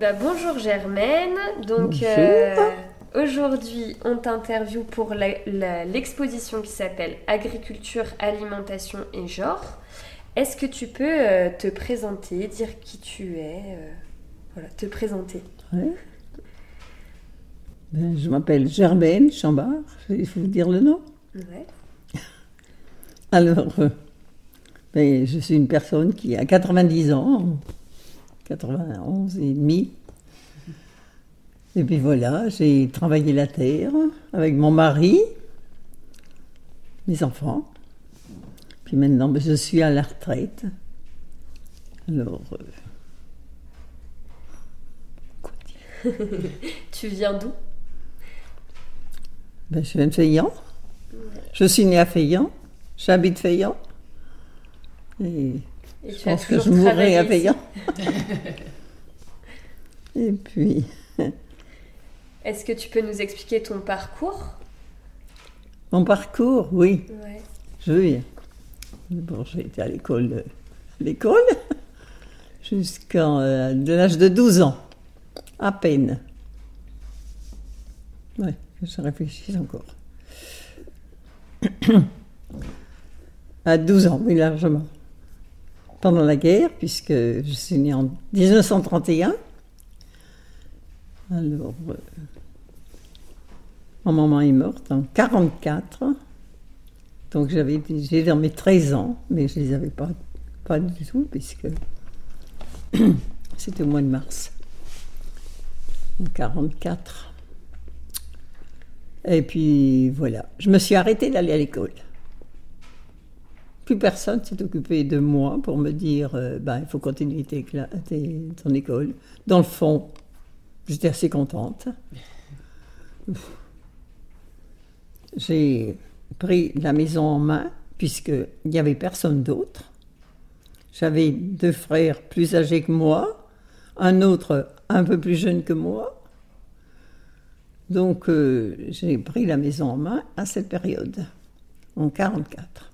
Bonjour Germaine, donc aujourd'hui on t'interviewe pour l'exposition qui s'appelle Agriculture, Alimentation et Genre. Est-ce que tu peux te présenter, dire qui tu es, te présenter? Ouais. Je m'appelle Germaine Chambard, il faut vous dire le nom. Ouais. Alors, je suis une personne qui a 90 ans, 91 et demi. Et puis voilà, j'ai travaillé la terre avec mon mari, mes enfants. Puis maintenant, je suis à la retraite. Alors, quoi dire? Tu viens d'où? Je viens de Feillan. Ouais. Je suis née à Feillan. J'habite Feillan. Et je pense que je mourrai à Feillan. Et puis... Est-ce que tu peux nous expliquer ton parcours? Mon parcours, oui. Ouais. Je veux. D'abord, j'ai été à l'école jusqu'à l'âge de 12 ans, à peine. Oui, je réfléchis encore. À 12 ans, oui, largement. Pendant la guerre, puisque je suis née en 1931. Alors, ma maman est morte en 1944. Donc j'ai dans mes 13 ans, mais je ne les avais pas du tout, puisque c'était au mois de mars, en 1944. Et puis voilà, je me suis arrêtée d'aller à l'école. Plus personne s'est occupé de moi pour me dire il faut continuer ton école. Dans le fond, j'étais assez contente. J'ai pris la maison en main, puisqu'il n'y avait personne d'autre. J'avais 2 frères plus âgés que moi, un autre un peu plus jeune que moi. Donc, j'ai pris la maison en main à cette période, en 1944.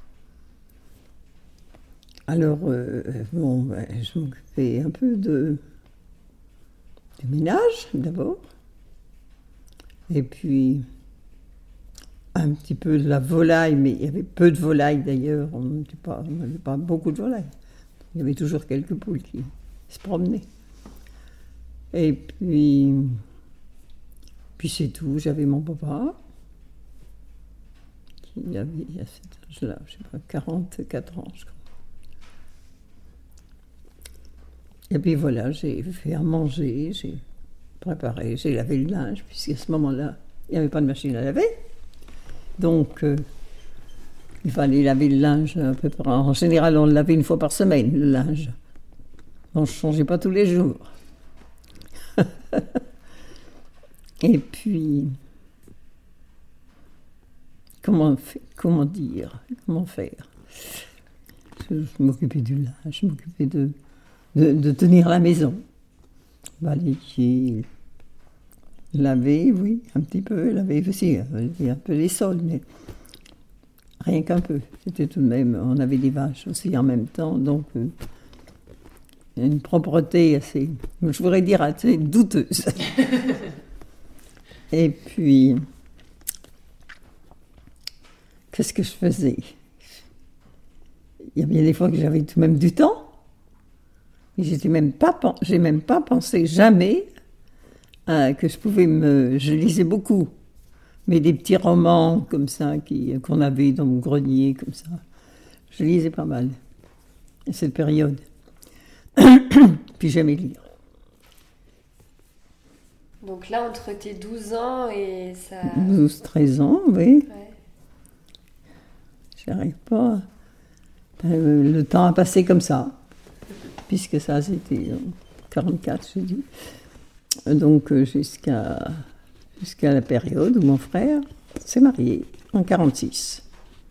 Alors, je m'occupais un peu du ménage, d'abord. Et puis... un petit peu de la volaille, mais il y avait peu de volailles d'ailleurs, on n'avait pas beaucoup de volailles. Il y avait toujours quelques poules qui se promenaient. Et puis c'est tout, j'avais mon papa, qui avait à cet âge-là, je ne sais pas, 44 ans, je crois. Et puis voilà, j'ai fait à manger, j'ai préparé, j'ai lavé le linge, puisqu'à ce moment-là, il n'y avait pas de machine à laver. Donc, il fallait laver le linge à peu près. En général, on le lavait 1 fois par semaine, le linge. On ne changeait pas tous les jours. Et puis, comment faire? Je m'occupais du linge, je m'occupais de tenir la maison. Balayer, laver, oui, un petit peu, laver aussi, un peu les sols, mais rien qu'un peu. C'était tout de même, on avait des vaches aussi en même temps, donc une propreté assez, je voudrais dire assez douteuse. Et puis, qu'est-ce que je faisais? Il y a bien des fois que j'avais tout de même du temps, et j'ai même pas pensé jamais que je pouvais je lisais beaucoup, mais des petits romans comme ça qu'on avait dans mon grenier, comme ça. Je lisais pas mal à cette période. Puis j'aimais lire. Donc là, entre tes 12 ans et ça... 12-13 ans, oui. Ouais. J'arrive pas... le temps a passé comme ça, puisque ça, c'était en 1944, je dis. Donc jusqu'à la période où mon frère s'est marié, en 1946.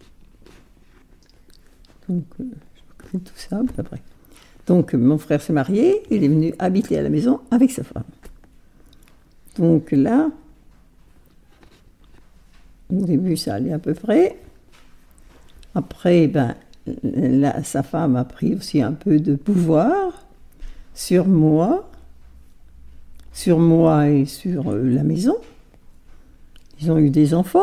Donc je m'occupe de tout ça après. Donc mon frère s'est marié, il est venu habiter à la maison avec sa femme. Donc là, au début ça allait à peu près. Après, sa femme a pris aussi un peu de pouvoir sur moi. sur moi et sur la maison. Ils ont eu des enfants.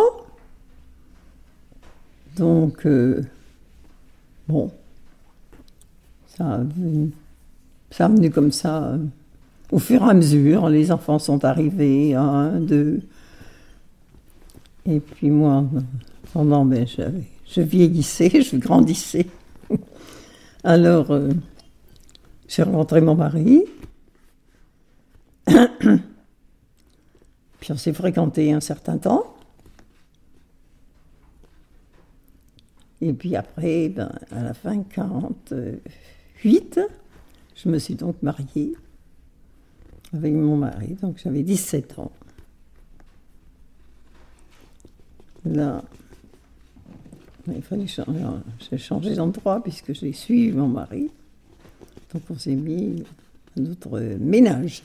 Donc, bon, ça a venu comme ça. Au fur et à mesure, les enfants sont arrivés, 1, 2. Et puis moi, pendant, je vieillissais, je grandissais. Alors, j'ai rencontré mon mari. Puis on s'est fréquentés un certain temps. Et puis après, à la fin 48, je me suis donc mariée avec mon mari. Donc j'avais 17 ans. Là, il fallait changer. J'ai changé d'endroit puisque j'ai suivi mon mari. Donc on s'est mis à notre ménage.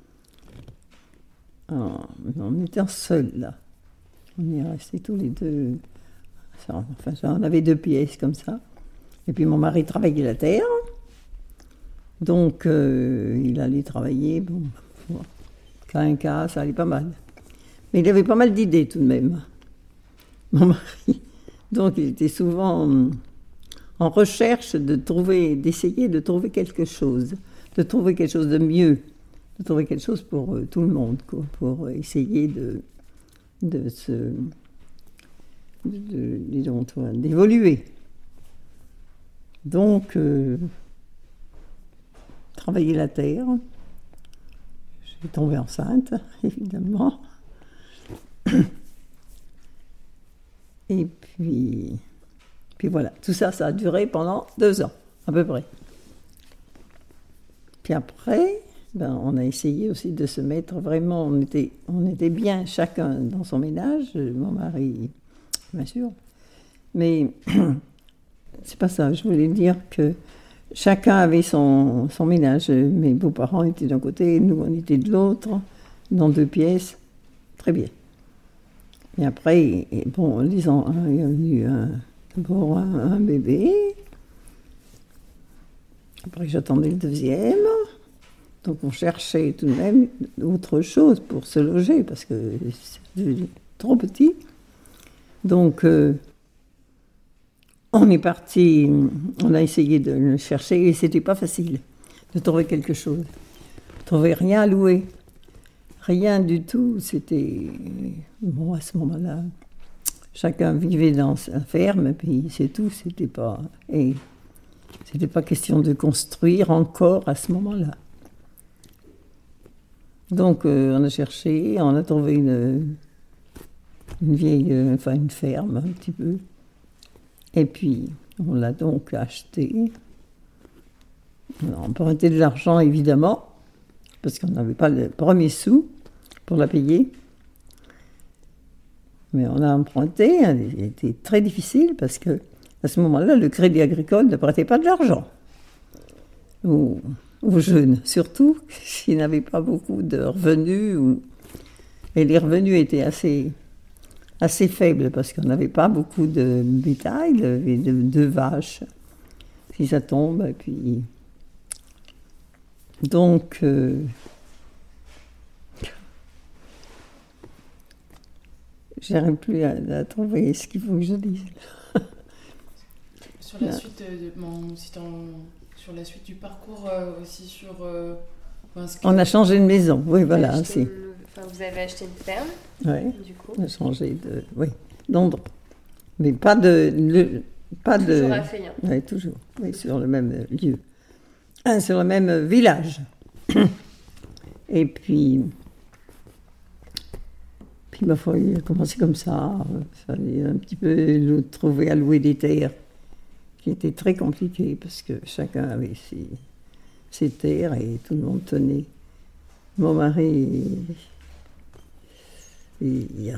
Alors, on était seuls là. On est restés tous les deux. Enfin, on avait 2 pièces comme ça. Et puis mon mari travaillait la terre. Donc il allait travailler. Bon, cas un cas, ça allait pas mal. Mais il avait pas mal d'idées tout de même, mon mari. Donc il était souvent en recherche d'essayer de trouver quelque chose, de trouver quelque chose de mieux, de trouver quelque chose pour tout le monde, quoi, pour essayer d'évoluer. Donc, travailler la terre. J'ai tombé enceinte, évidemment. Et puis voilà, tout ça, ça a duré pendant 2 ans, à peu près. Puis après, on a essayé aussi de se mettre vraiment, on était bien chacun dans son ménage, mon mari, bien sûr. Mais c'est pas ça, je voulais dire que chacun avait son ménage. Mes beaux-parents étaient d'un côté, nous on était de l'autre, dans 2 pièces, très bien. Et après, bon, il y a eu d'abord un bébé. Après, j'attendais le 2e. Donc, on cherchait tout de même autre chose pour se loger, parce que c'était trop petit. Donc, on est parti, on a essayé de le chercher, et c'était pas facile de trouver quelque chose. Trouver rien à louer. Rien du tout, c'était... Bon, à ce moment-là, chacun vivait dans sa ferme, et puis c'est tout, c'était pas question de construire encore à ce moment-là. Donc, on a cherché, on a trouvé une vieille... une ferme, un petit peu. Et puis, on l'a donc acheté. On a emprunté de l'argent, évidemment, parce qu'on n'avait pas le premier sou pour la payer. Mais on a emprunté, il était très difficile parce que à ce moment-là, le Crédit Agricole ne prêtait pas de l'argent aux jeunes, surtout s'ils n'avaient pas beaucoup de revenus. Et les revenus étaient assez faibles parce qu'on n'avait pas beaucoup de bétail, de vaches. Si ça tombe, et puis... Donc... j'arrive plus à trouver ce qu'il faut que je dise. Sur la suite sur la suite du parcours aussi on a changé de maison, oui, voilà. Vous avez acheté une ferme, du coup. On a changé d'endroit. Mais toujours à Feyen. Oui, toujours. Oui, sur le même lieu. Sur le même village. Et puis ma foi, il a commencé comme ça. Il fallait un petit peu trouver à louer des terres, qui était très compliqué parce que chacun avait ses terres et tout le monde tenait. Mon mari, il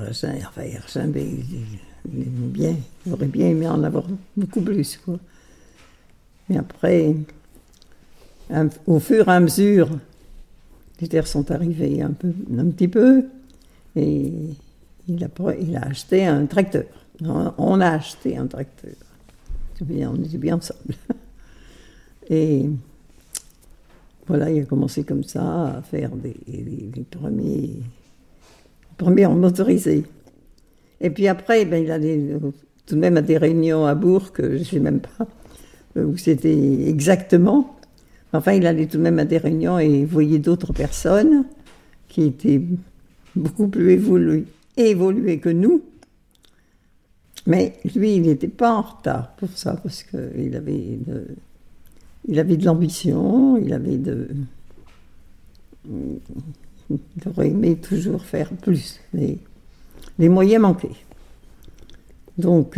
aurait bien aimé en avoir beaucoup plus, quoi. Mais après, au fur et à mesure, les terres sont arrivées un petit peu. Et il a acheté un tracteur. On a acheté un tracteur. On était bien ensemble. Et voilà, il a commencé comme ça à faire les premiers motorisés. Et puis après, ben, il allait tout de même à des réunions à Bourg, que je ne sais même pas où c'était exactement. Enfin, il allait tout de même à des réunions et voyait d'autres personnes qui étaient beaucoup plus évoluées que nous. Mais lui, il n'était pas en retard pour ça, parce qu'il avait de l'ambition, il aurait aimé toujours faire plus. Les moyens manquaient. Donc,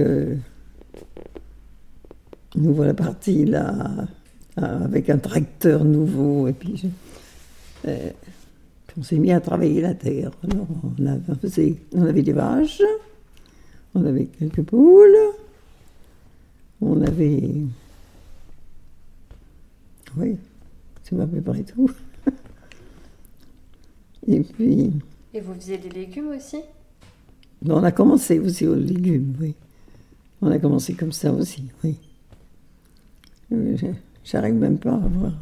nous voilà partis là, avec un tracteur nouveau, et puis on s'est mis à travailler la terre. Alors, on avait des vaches, on avait quelques poules, on avait... Oui, c'est à peu près tout. Et puis... Et vous faisiez des légumes aussi? On a commencé aussi aux légumes, oui. On a commencé comme ça aussi, oui. J'arrive même pas à voir.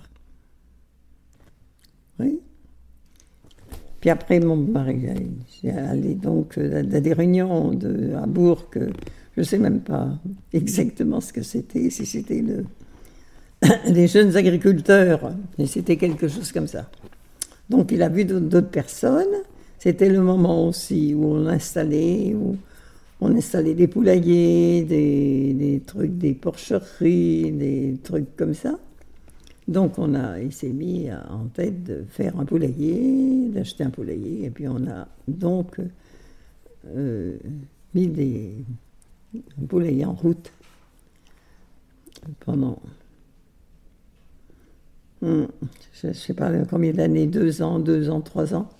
Oui. Puis après, mon mari, j'ai allé donc à des réunions à Bourg, je ne sais même pas exactement ce que c'était, si c'était les jeunes agriculteurs, mais c'était quelque chose comme ça. Donc il a vu d'autres personnes. C'était le moment aussi où on installait des poulaillers, des trucs, des porcheries, des trucs comme ça. Donc il s'est mis en tête de faire un poulailler, d'acheter un poulailler, et puis on a donc mis un poulailler en route pendant, je ne sais pas combien d'années, 2 ans, 3 ans.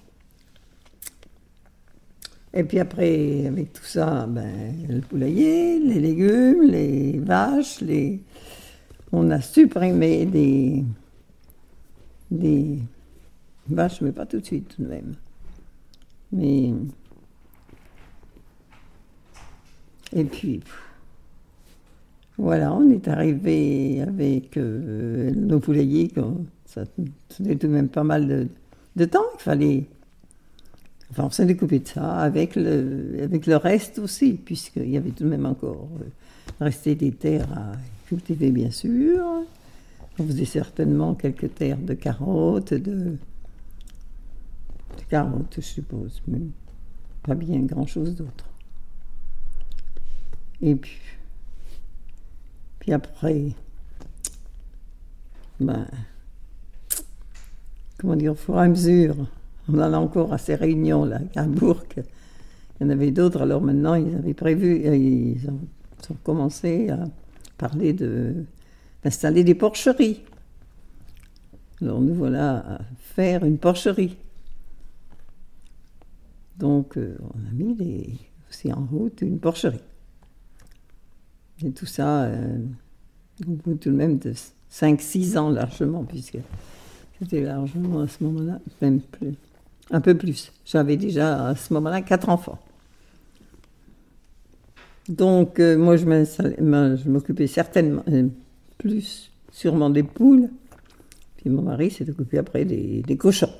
Et puis après, avec tout ça, le poulailler, les légumes, les vaches, on a supprimé des vaches, mais pas tout de suite tout de même. Mais... Et puis, voilà, on est arrivé avec nos poulaillers, ça faisait tout de même pas mal de temps, il fallait... Enfin, on s'est découpé de ça, avec le reste aussi, puisqu'il y avait tout de même encore resté des terres à cultiver, bien sûr. On faisait certainement quelques terres de carottes, de carottes, je suppose, mais pas bien grand-chose d'autre. Et puis après, comment dire, au fur et à mesure, on en a encore à ces réunions-là, à Bourg. Il y en avait d'autres, alors maintenant ils avaient prévu, ils ont commencé à parler d'installer des porcheries. Alors nous voilà à faire une porcherie. Donc on a mis aussi en route une porcherie. Et tout ça, au bout tout de même de 5-6 ans largement, puisque c'était largement à ce moment-là, même plus. Un peu plus. J'avais déjà à ce moment-là 4 enfants. Donc moi je m'occupais certainement sûrement des poules. Puis mon mari s'est occupé après des cochons.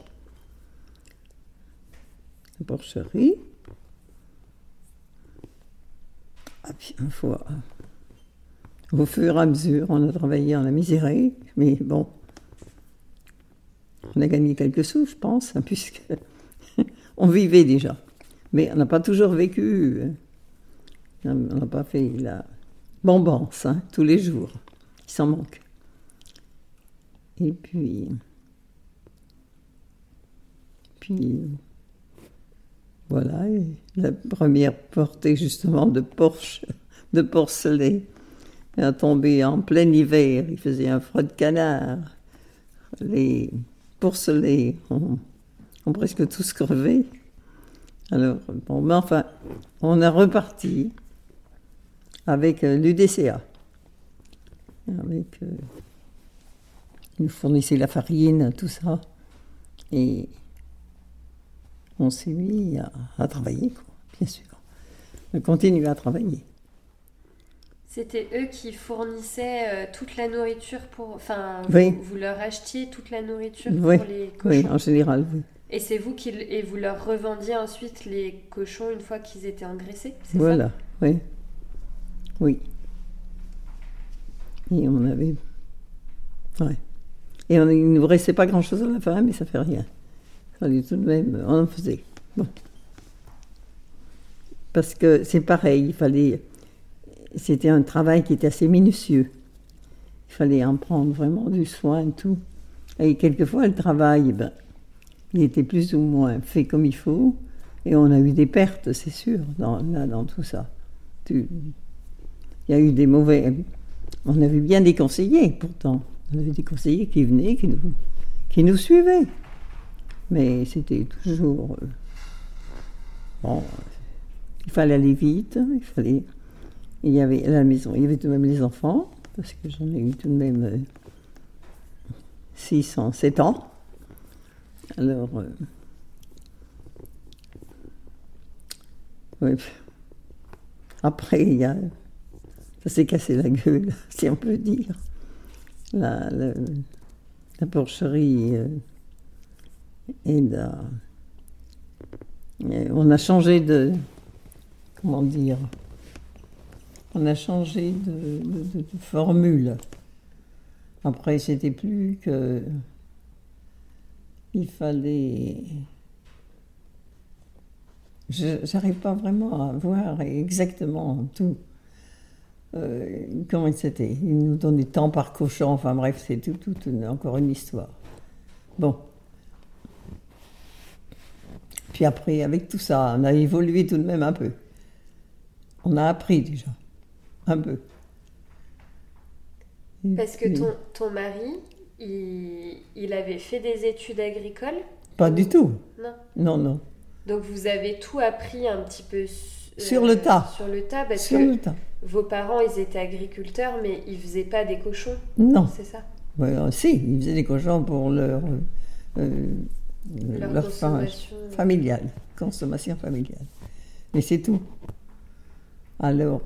La porcherie. Et puis une fois, au fur et à mesure, on a travaillé en la misérée, mais bon. On a gagné quelques sous, je pense, puisque on vivait déjà. Mais on n'a pas toujours vécu. On n'a pas fait la bombance tous les jours. Il s'en manque. Et puis voilà, et la première portée justement de porcelet a tombé en plein hiver. Il faisait un froid de canard. Les porcelets ont presque tous crevé. Alors, enfin, on a reparti avec l'UDCA. Ils nous fournissaient la farine, tout ça. Et on s'est mis à travailler, quoi, bien sûr. On continue à travailler. C'était eux qui fournissaient toute la nourriture pour... Enfin, Oui. vous leur achetiez toute la nourriture Oui, pour les oui, cochons. en général, oui. Et c'est vous et vous leur revendiez ensuite les cochons une fois qu'ils étaient engraissés, c'est Voilà, oui. Oui. Et on avait... Ouais. Et il ne nous restait pas grand-chose à la fin, mais ça fait rien. Il fallait tout de même... On en faisait. Bon. Parce que c'est pareil, il fallait... C'était un travail qui était assez minutieux. Il fallait en prendre vraiment du soin et tout. Et quelquefois, le travail, il était plus ou moins fait comme il faut. Et on a eu des pertes, c'est sûr, dans tout ça. Il y a eu des mauvais... On avait bien des conseillers, pourtant. On avait des conseillers qui venaient, qui nous suivaient. Mais c'était toujours... Bon, il fallait aller vite, il y avait à la maison, il y avait tout de même les enfants, parce que j'en ai eu tout de même 6 ans, 7 ans. Alors, ouais. Après, ça s'est cassé la gueule, si on peut dire. La porcherie on a changé de... Comment dire? On a changé de formule. Après, c'était plus que... Il fallait... J'arrive pas vraiment à voir exactement tout. Comment c'était? Ils nous donnaient tant par cochon, enfin bref, c'est encore une histoire. Bon. Puis après, avec tout ça, on a évolué tout de même un peu. On a appris déjà, un peu. Parce que ton mari, il avait fait des études agricoles? Pas du tout. Non. Non, non. Donc vous avez tout appris un petit peu sur le tas. Sur le tas, parce sur que le tas. Vos parents, ils étaient agriculteurs, mais ils faisaient pas des cochons. Non. C'est ça? Si, ils faisaient des cochons pour leur consommation consommation familiale. Mais c'est tout. Alors,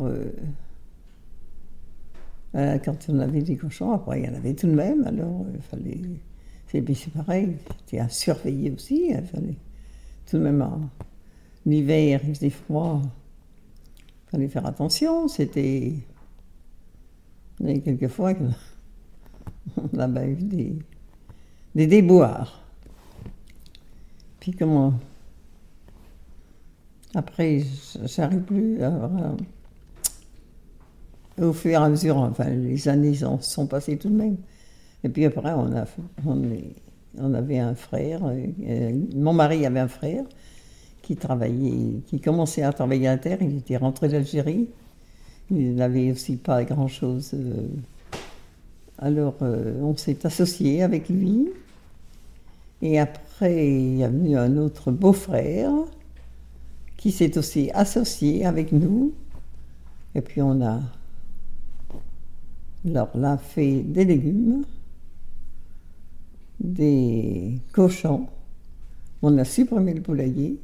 quand on avait des cochons, après il y en avait tout de même, alors il fallait... C'est pareil, c'était à surveiller aussi, il fallait tout de même... L'hiver, il faisait froid, il fallait faire attention, c'était... Il y avait quelques fois qu'on avait eu des déboires. Puis comment... Après, j'arrive plus à... Au fur et à mesure, enfin, les années sont passées tout de même. Et puis après, on avait un frère, mon mari avait un frère qui commençait à travailler à la terre, il était rentré d'Algérie, il n'avait aussi pas grand-chose. Alors, on s'est associé avec lui, et après, il y a venu un autre beau-frère qui s'est aussi associé avec nous, et puis on a fait des légumes, des cochons, on a supprimé le poulailler,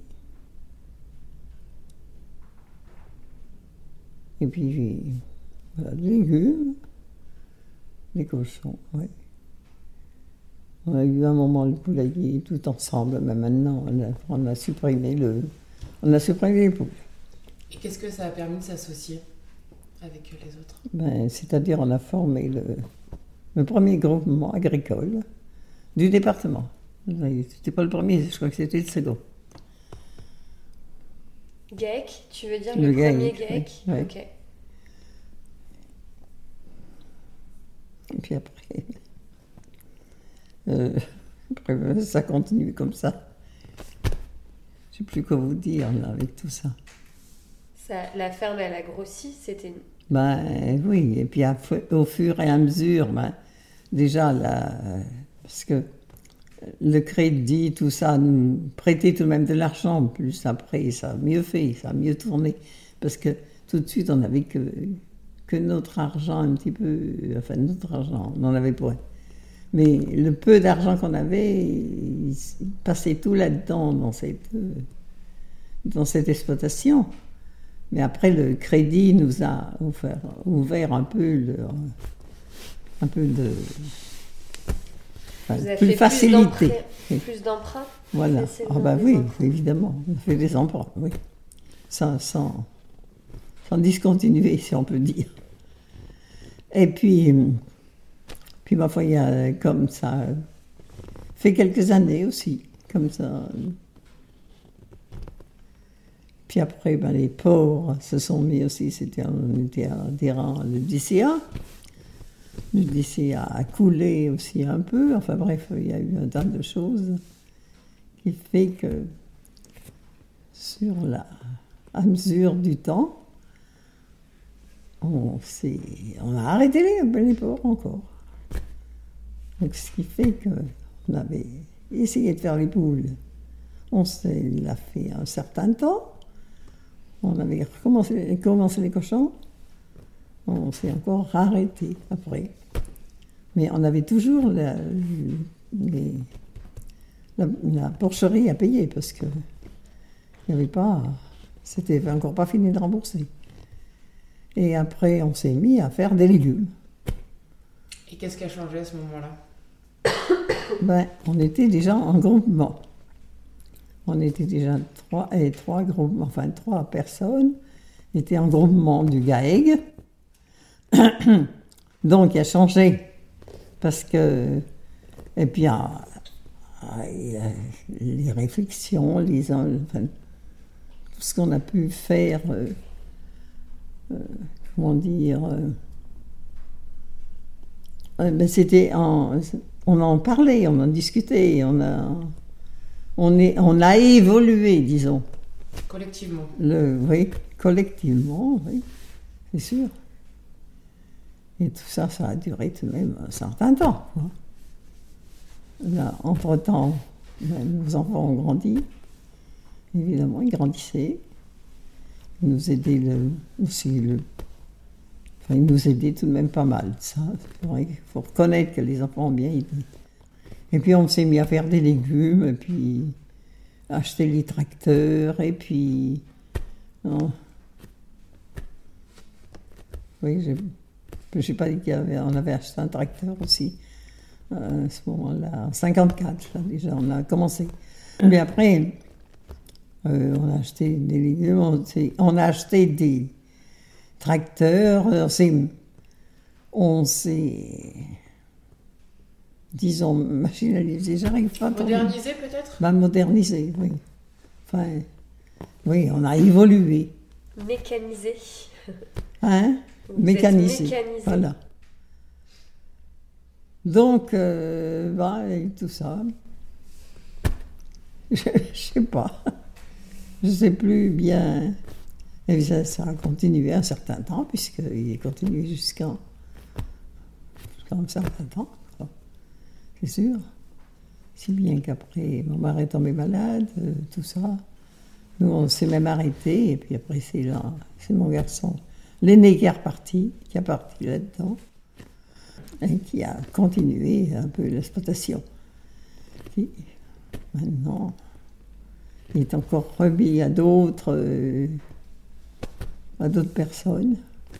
et puis voilà, des légumes, des cochons, oui. On a eu un moment le poulailler tout ensemble, mais maintenant on a supprimé les poules. Et qu'est-ce que ça a permis de s'associer avec les autres? C'est-à-dire on a formé le premier groupement agricole du département. C'était pas le premier, je crois que c'était le second. GAEC, tu veux dire le premier GAEC? Oui. Ok. Et puis après, ça continue comme ça. Je sais plus quoi vous dire là, avec tout ça. La ferme, elle a grossi, c'était... Oui, et puis au fur et à mesure, déjà, parce que le crédit, tout ça, nous prêtait tout de même de l'argent, plus après, ça a mieux fait, ça a mieux tourné, parce que tout de suite, on n'avait que notre argent un petit peu, enfin notre argent, on n'en avait pas. Mais le peu d'argent qu'on avait, il passait tout là-dedans, dans cette exploitation. Mais après, le crédit nous a ouvert un peu de... Vous avez plus fait facilité. plus d'emprunts. Voilà. Facilement, Ah bah des oui, emprunts. évidemment. On a fait des emprunts, oui. Sans discontinuer, si on peut dire. Et puis ma foi, il y a comme ça, fait quelques années aussi, comme ça. Puis après, les pauvres se sont mis aussi, on était adhérents le DCA. Le DCA a coulé aussi un peu, enfin bref, il y a eu un tas de choses qui fait que à mesure du temps, on a arrêté les pauvres encore. Donc, ce qui fait qu'on avait essayé de faire les poules. On l'a fait un certain temps. On avait commencé les cochons. On s'est encore arrêté après. Mais on avait toujours la porcherie à payer parce que il n'y avait pas... C'était encore pas fini de rembourser. Et après, on s'est mis à faire des légumes. Et qu'est-ce qui a changé à ce moment-là? On était déjà en groupement. On était déjà trois personnes étaient en groupement du GAEG. Donc, il a changé. Parce que... Et puis, les réflexions, tout ce qu'on a pu faire... comment dire... c'était on en parlait, on en discutait, on a évolué, disons. Collectivement. Oui, collectivement, oui, c'est sûr. Et tout ça, ça a duré tout de même un certain temps. Quoi. Là, entre-temps, nos enfants ont grandi. Évidemment, ils grandissaient. Ils nous aidaient ils nous aidaient tout de même pas mal. Ça, il faut reconnaître que les enfants ont bien aidé. Et puis on s'est mis à faire des légumes, et puis acheter les tracteurs, et puis... Non. Oui, j'ai pas dit qu'on avait acheté un tracteur aussi, à ce moment-là, en 1954, là, déjà, on a commencé. Mais après, on a acheté des légumes, on a acheté des tracteurs, on s'est disons, machinalisé, j'arrive pas à modernisé peut-être? Modernisé, oui. Enfin, oui, on a évolué. Mécanisé. Hein? Mécanisé. Voilà. Donc, et tout ça, je sais pas. Je sais plus bien. Et ça a continué un certain temps, puisqu'il est continué jusqu'à un certain temps, quoi. C'est sûr. Si bien qu'après, mon mari est tombé malade, tout ça. Nous, on s'est même arrêté, et puis après, c'est mon garçon, l'aîné qui est reparti, qui est parti là-dedans, et qui a continué un peu l'exploitation. Qui, maintenant, il est encore remis à d'autres personnes.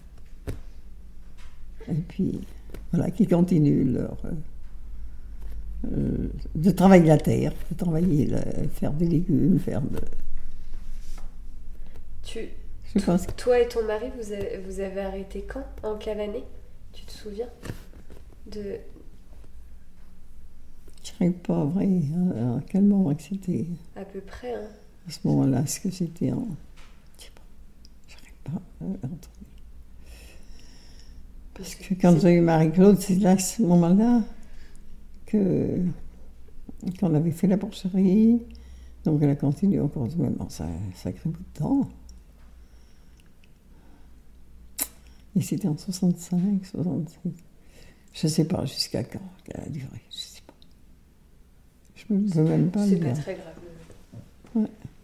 Et puis, voilà, qui continuent de travailler la terre, de travailler, faire des légumes, Je pense que... Toi et ton mari, vous avez arrêté quand? En quelle année? Tu te souviens de... Je ne sais pas vrai à quel moment que c'était. À peu près, hein. À ce moment-là, est-ce que c'était en... Je sais pas. Je n'arrive pas à entendre. Parce que quand j'ai eu Marie-Claude, c'est là, à ce moment-là, qu'on avait fait la porcherie. Donc elle a continué encore même un sacré bout de temps. Et c'était en 65, 66. Je ne sais pas jusqu'à quand qu'elle a duré. Je ne sais pas. Je ne peux même pas le dire. C'est pas très grave. Ouais.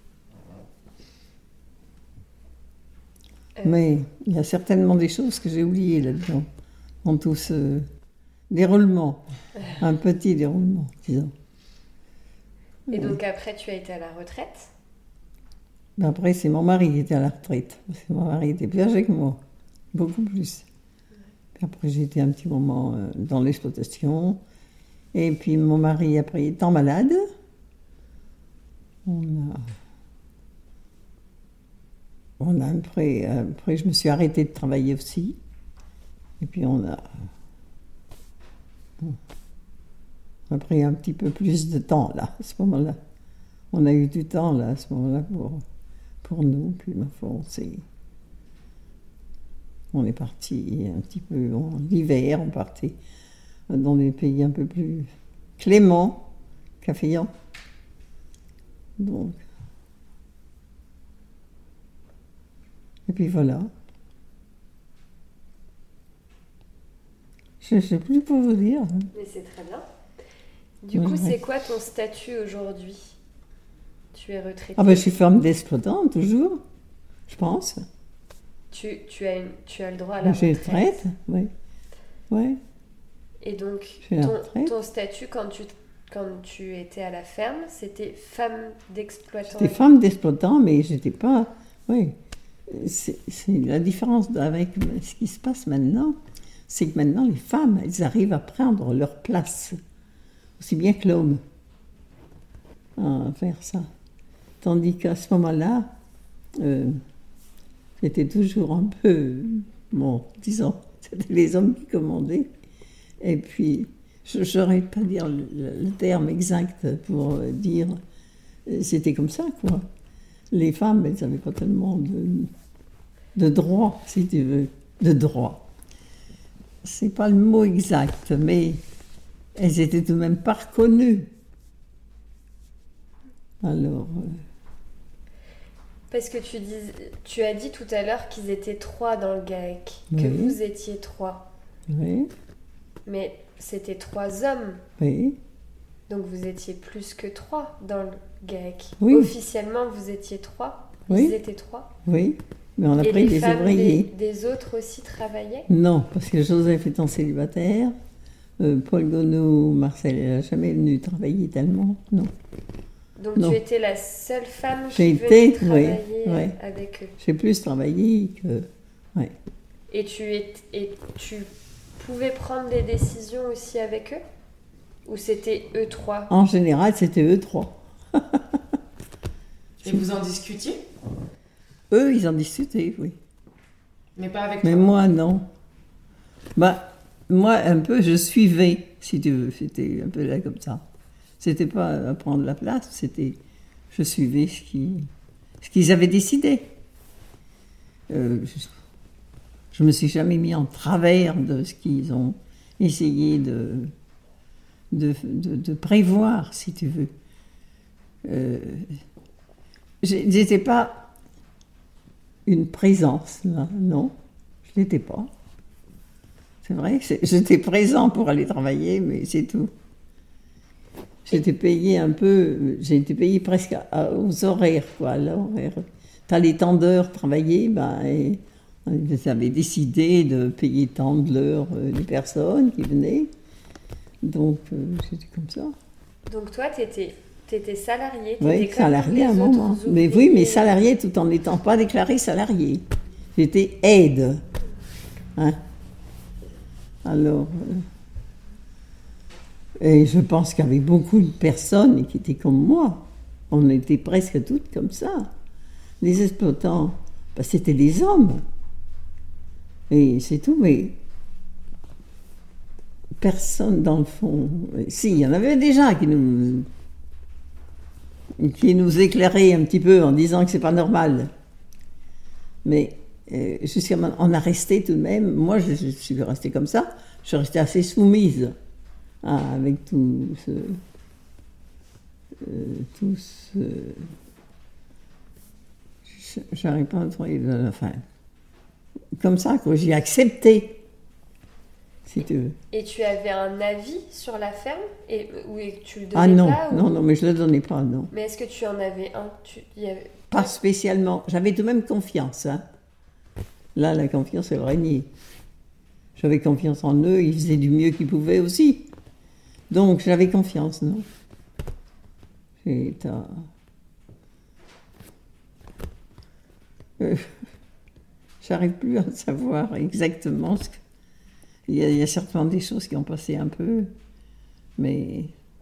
Mais il y a certainement des choses que j'ai oubliées là-dedans. Dans tout ce déroulement. Un petit déroulement, disons. Et donc après, tu as été à la retraite? Ben après, c'est mon mari qui était à la retraite. Parce que mon mari était plus âgé que moi. Beaucoup plus. Puis après, j'ai été un petit moment dans l'exploitation. Et puis, mon mari, après, étant malade, après, je me suis arrêtée de travailler aussi. Et puis, on a pris un petit peu plus de temps, là, à ce moment-là. On a eu du temps, là, à ce moment-là, pour nous. Puis, ma foi, on est parti un petit peu en hiver, on partait dans des pays un peu plus cléments qu'Affiant. Donc. Et puis voilà. Je ne sais plus quoi vous dire. Mais c'est très bien. Du coup, c'est quoi ton statut aujourd'hui? Tu es retraitée? Ah ben, je suis femme d'exploitant, toujours, je pense. Tu as le droit à la J'ai retraite? Oui. Ouais. Et donc, ton statut, quand tu étais à la ferme, c'était femme d'exploitant? J'étais femme d'exploitant, mais j'étais pas... Oui. C'est la différence avec ce qui se passe maintenant, c'est que maintenant, les femmes, elles arrivent à prendre leur place, aussi bien que l'homme, à faire ça. Tandis qu'à ce moment-là, c'était toujours un peu, bon, disons, c'était les hommes qui commandaient. Et puis, je n'aurais pas dire le terme exact pour dire, c'était comme ça, quoi. Les femmes, elles n'avaient pas tellement de droits, si tu veux, de droits. C'est pas le mot exact, mais elles étaient tout de même pas reconnues. Alors... Parce que tu as dit tout à l'heure qu'ils étaient 3 dans le GAEC, que vous étiez 3. Oui. Mais c'était 3 hommes. Oui. Donc vous étiez plus que 3 dans le GAEC. Oui. Officiellement, vous étiez 3. Oui. Ils étaient 3. Oui. Mais on a pris des ouvriers. Des autres aussi travaillaient? Non, parce que Joseph étant célibataire, Paul Gonneau, Marcel, elle n'a jamais venu travailler tellement, non. Donc non. Tu étais la seule femme qui venait travailler avec eux. J'ai plus travaillé que... Ouais. Et tu pouvais prendre des décisions aussi avec eux? Ou c'était eux 3? En général, c'était eux 3. Et vous en discutiez? Eux, ils en discutaient, oui. Mais pas avec toi? Mais moi, non. Bah, moi, un peu, je suivais, si tu veux. C'était un peu là comme ça. C'était pas à prendre la place, c'était... Je suivais ce qu'ils avaient décidé. Je me suis jamais mis en travers de ce qu'ils ont essayé de prévoir, si tu veux. J'étais pas une présence, là, non, je l'étais pas. C'est vrai, j'étais présent pour aller travailler, mais c'est tout. J'étais payée un peu, j'ai été payée presque aux horaires, quoi, à l'horaire. T'as les temps d'heures travaillées, ils avaient décidé de payer tant de l'heure les personnes qui venaient. Donc, c'était comme ça. Donc toi, t'étais salariée? Oui, salariée à un moment. Mais oui, mais salariée tout en n'étant pas déclarée salariée. J'étais aide. Hein? Alors... Et je pense qu'il y avait beaucoup de personnes qui étaient comme moi. On était presque toutes comme ça. Les exploitants, c'était des hommes. Et c'est tout, mais personne dans le fond. Si, il y en avait déjà qui nous éclairaient un petit peu en disant que c'est pas normal. Mais jusqu'à maintenant, on a resté tout de même. Moi, je suis restée comme ça. Je suis restée assez soumise. Avec tout ce j'arrive pas à trouver, enfin, comme ça, quoi, j'ai accepté, si tu veux. Et tu avais un avis sur la ferme ou tu le donnais pas? Non, mais je le donnais pas, non. Mais est-ce que tu en avais un? Pas spécialement, j'avais tout de même confiance, hein. Là, la confiance, elle régnait. J'avais confiance en eux, ils faisaient du mieux qu'ils pouvaient aussi. Donc, j'avais confiance, non? J'arrive plus à savoir exactement ce que... Il y a certainement des choses qui ont passé un peu, mais...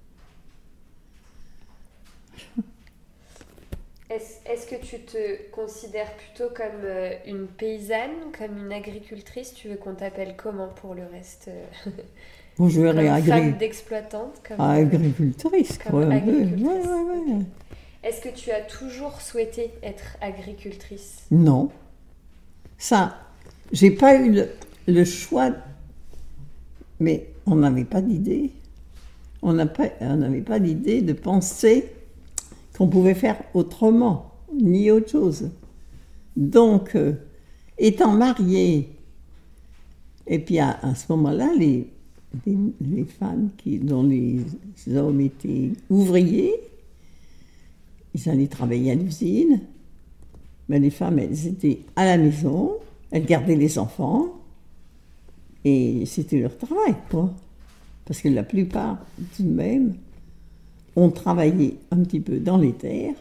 Est-ce que tu te considères plutôt comme une paysanne, comme une agricultrice? Tu veux qu'on t'appelle comment pour le reste? Bon, je verrais Comme femme d'exploitante, comme agricultrice, comme quoi. agricultrice. Ouais. Est-ce que tu as toujours souhaité être agricultrice? Non. Ça, j'ai pas eu le choix, mais on n'avait pas d'idée. On n'avait pas d'idée de penser qu'on pouvait faire autrement, ni autre chose. Donc, étant mariée, et puis à ce moment-là, les femmes dont les hommes étaient ouvriers, ils allaient travailler à l'usine, mais les femmes, elles étaient à la maison, elles gardaient les enfants, et c'était leur travail, quoi. Parce que la plupart, tout de même, on travaillait un petit peu dans les terres,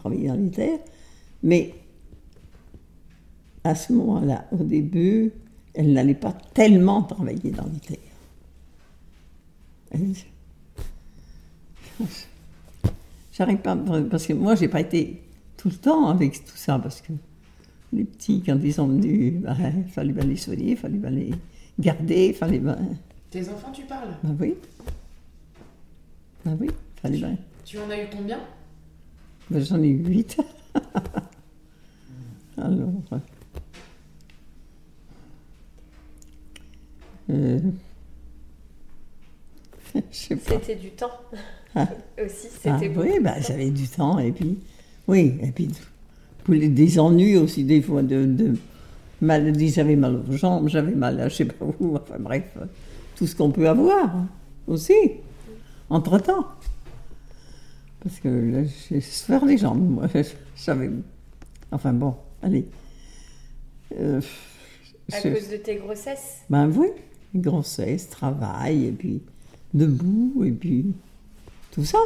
mais à ce moment-là, au début, elles n'allaient pas tellement travailler dans les terres. J'arrive pas, parce que moi, j'ai pas été tout le temps avec tout ça, parce que les petits, quand ils sont venus, il fallait bien les soigner, il fallait bien les garder, il fallait bien... Tes enfants, tu parles? Ben oui, fallait bien. Tu en as eu combien? Ben, j'en ai eu 8. Alors... je sais pas. C'était du temps. Ah. Aussi, c'était beaucoup. Oui, ben, j'avais du temps, et puis pour des ennuis aussi, des fois, de maladie, j'avais mal aux jambes, j'avais mal à je sais pas où, enfin bref, tout ce qu'on peut avoir, aussi, entre-temps. Parce que là, j'ai souffert les jambes, moi, j'avais... Enfin bon, allez. À cause de tes grossesses? Ben oui, grossesse, travail, et puis debout, et puis tout ça.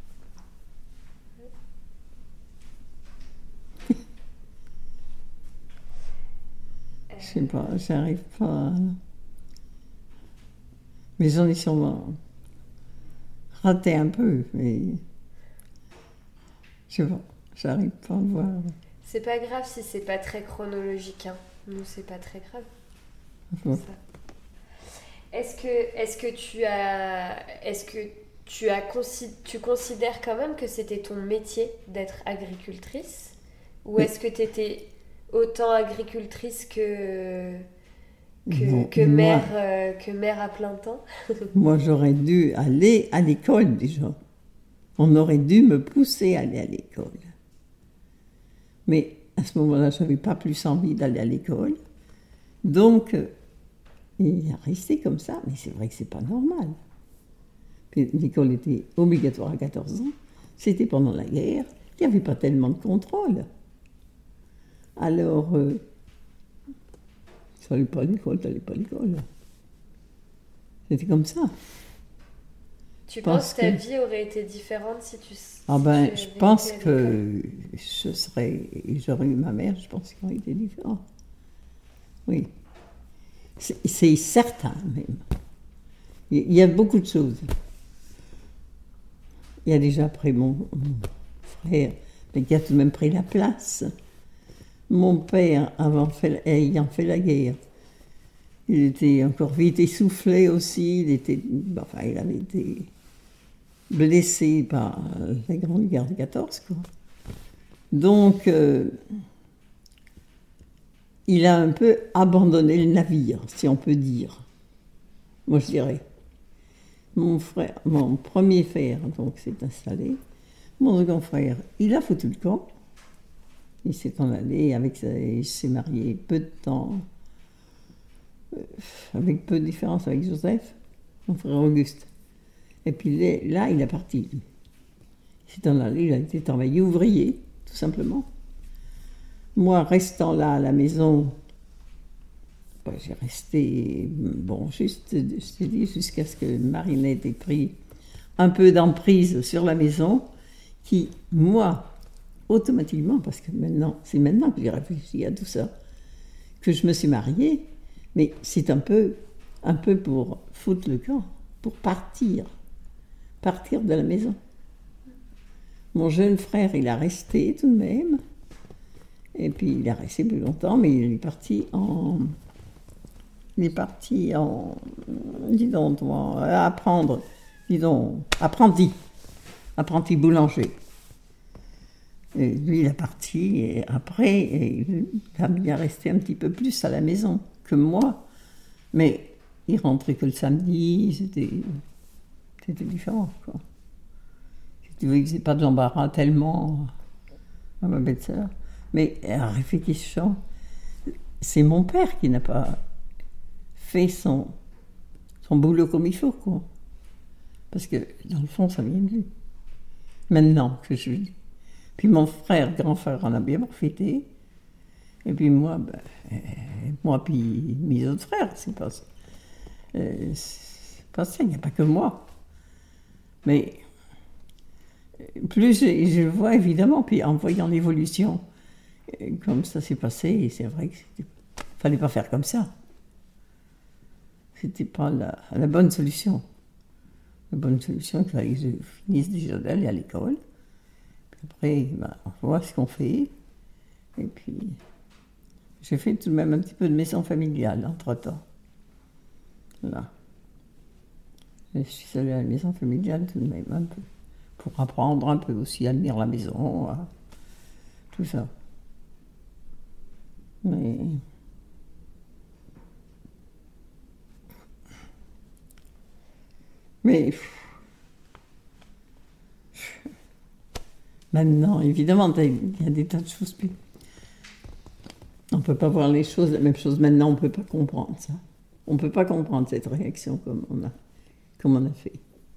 Je sais pas, j'arrive pas. Mais j'en ai sûrement raté un peu, mais je sais pas, j'arrive pas à voir. C'est pas grave si c'est pas très chronologique, hein. Nous, c'est pas très grave. Ouais. Ça. Est-ce que tu considères quand même que c'était ton métier d'être agricultrice? Ou Oui. est-ce que tu étais autant agricultrice que Non, mère à plein temps? Moi, j'aurais dû aller à l'école déjà. On aurait dû me pousser à aller à l'école. Mais à ce moment-là, je n'avais pas plus envie d'aller à l'école. Donc, il a resté comme ça. Mais c'est vrai que c'est pas normal. Puis, l'école était obligatoire à 14 ans. C'était pendant la guerre. Il n'y avait pas tellement de contrôle. Alors, tu n'allais pas à l'école, tu n'allais pas à l'école. C'était comme ça. Tu penses que ta vie aurait été différente si tu... Je pense que j'aurais eu ma mère, je pense qu'il aurait été différent. Oui. C'est certain, même. Il y a beaucoup de choses. Il y a déjà après mon frère, mais qui a tout de même pris la place. Mon père, ayant fait la guerre, il était encore vite essoufflé aussi. Il avait été blessé par la Grande Guerre de 14, quoi. Donc, il a un peu abandonné le navire, si on peut dire. Moi, je dirais. Mon premier frère, donc, s'est installé. Mon second frère, il a foutu le camp. Il s'est en allé, il s'est marié peu de temps, avec peu de différence avec Joseph, mon frère Auguste. Et puis là, il est parti. Il s'est en allé, il a été travailler ouvrier, tout simplement. Moi, restant là à la maison, j'ai resté, juste, je t'ai dit, jusqu'à ce que Marinette ait pris un peu d'emprise sur la maison, qui, moi, automatiquement, parce que c'est maintenant que j'ai réfléchi à tout ça, que je me suis mariée, mais c'est un peu pour foutre le camp, pour partir de la maison. Mon jeune frère, il a resté tout de même, et puis il a resté plus longtemps, mais il est parti apprenti boulanger. Et lui, il est parti, et après, il a bien resté un petit peu plus à la maison que moi. Mais il rentrait que le samedi, c'était différent, quoi. Si tu veux, il faisait pas de l'embarras tellement à ma belle-sœur. Mais en réfléchissant, c'est mon père qui n'a pas fait son boulot comme il faut, quoi. Parce que, dans le fond, ça vient de lui. Maintenant que je le dis. Puis mon grand frère en a bien profité. Et puis moi, puis mes autres frères, c'est pas ça. Il n'y a pas que moi. Mais plus je le vois, évidemment, puis en voyant l'évolution, comme ça s'est passé, c'est vrai qu'il ne fallait pas faire comme ça. C'était pas la bonne solution. La bonne solution, il fallait que je finisse déjà d'aller à l'école. Puis après, on voit ce qu'on fait. Et puis, j'ai fait tout de même un petit peu de maison familiale entre-temps. Voilà. Je suis allée à la maison familiale tout de même un peu. Pour apprendre un peu aussi à tenir la maison, tout ça. Mais maintenant, évidemment, il y a des tas de choses plus. On ne peut pas voir les choses, la même chose maintenant, on ne peut pas comprendre ça. On ne peut pas comprendre cette réaction comme on a fait.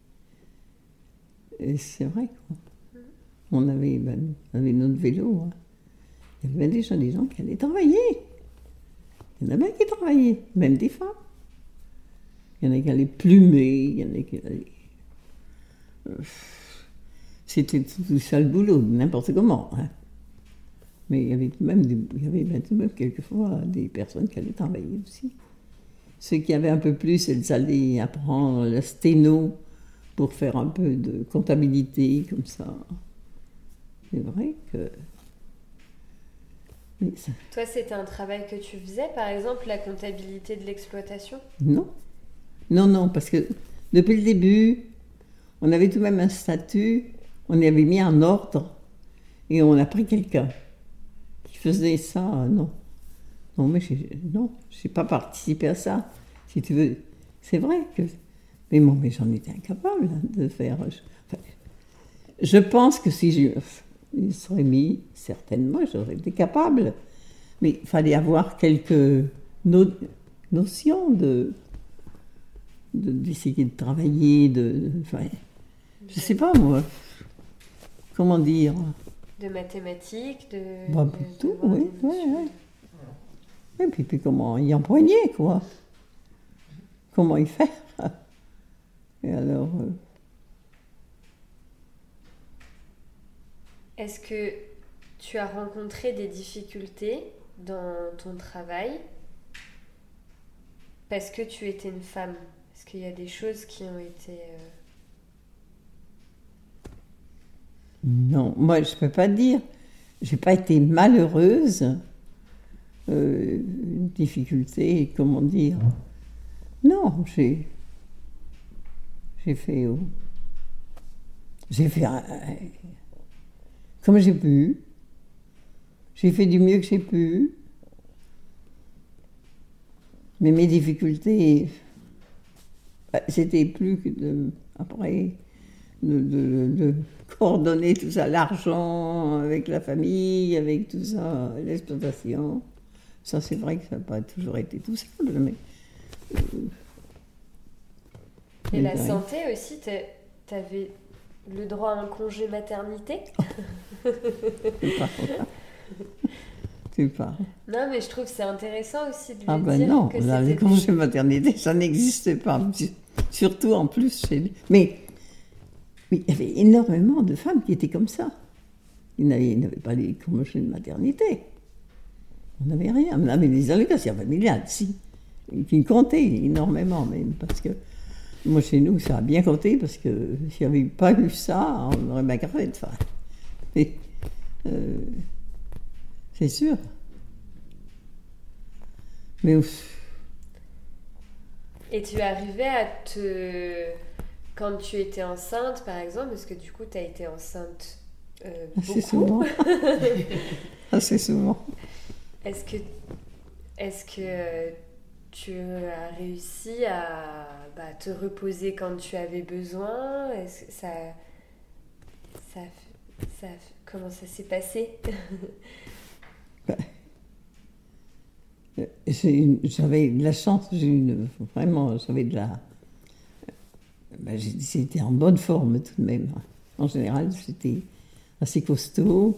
Et c'est vrai, quoi. On avait notre vélo. Hein. Il y avait déjà des gens qui allaient travailler. Il y en a bien qui travaillaient, même des femmes. Il y en a qui allaient plumer, il y en a qui allaient... C'était tout ça le boulot, n'importe comment. Hein. Mais il y avait tout de même quelquefois des personnes qui allaient travailler aussi. Ceux qui avaient un peu plus, ils allaient apprendre le sténo pour faire un peu de comptabilité, comme ça. C'est vrai que... Toi, c'était un travail que tu faisais, par exemple, la comptabilité de l'exploitation ? Non, parce que depuis le début, on avait tout de même un statut, on y avait mis en ordre, et on a pris quelqu'un qui faisait ça. Non, mais j'ai pas participé à ça, si tu veux. C'est vrai que... Mais j'en étais incapable de faire... Je pense que si je serais mis, certainement, j'aurais été capable. Mais il fallait avoir quelques notions d'essayer de travailler, je sais pas moi, comment dire. De mathématiques, tout, oui. Et puis comment y empoigner, quoi. Comment y faire. Et alors... Est-ce que tu as rencontré des difficultés dans ton travail parce que tu étais une femme ? Est-ce qu'il y a des choses qui ont été... Non, moi je ne peux pas dire. Je n'ai pas été malheureuse. Une difficulté, comment dire. Non, j'ai fait comme j'ai pu. J'ai fait du mieux que j'ai pu. Mais mes difficultés, c'était plus que de coordonner tout ça, l'argent avec la famille, avec tout ça, l'exploitation. Ça, c'est vrai que ça n'a pas toujours été tout simple, mais... Et la santé aussi, t'avais le droit à un congé maternité ? Tu parles. Non, mais je trouve que c'est intéressant aussi de lui dire non, que là, les congés maternité, ça n'existait pas. Surtout en plus chez lui. Mais il y avait énormément de femmes qui étaient comme ça. Il n'avait pas les congés de maternité. On n'avait rien. On avait des allocations familiales, si, qui comptaient énormément même, parce que moi, chez nous, ça a bien compté, parce que s'il n'y avait pas eu ça, on aurait bien crevé de faim. Mais, c'est sûr. Mais Et tu arrivais à te... Quand tu étais enceinte, par exemple, parce que du coup, tu as été enceinte assez beaucoup. souvent. Assez souvent. Est-ce que tu as réussi à te reposer quand tu avais besoin? Est-ce que comment ça s'est passé? J'avais de la chance, vraiment, j'avais de la... j'étais en bonne forme tout de même. En général, j'étais assez costaud.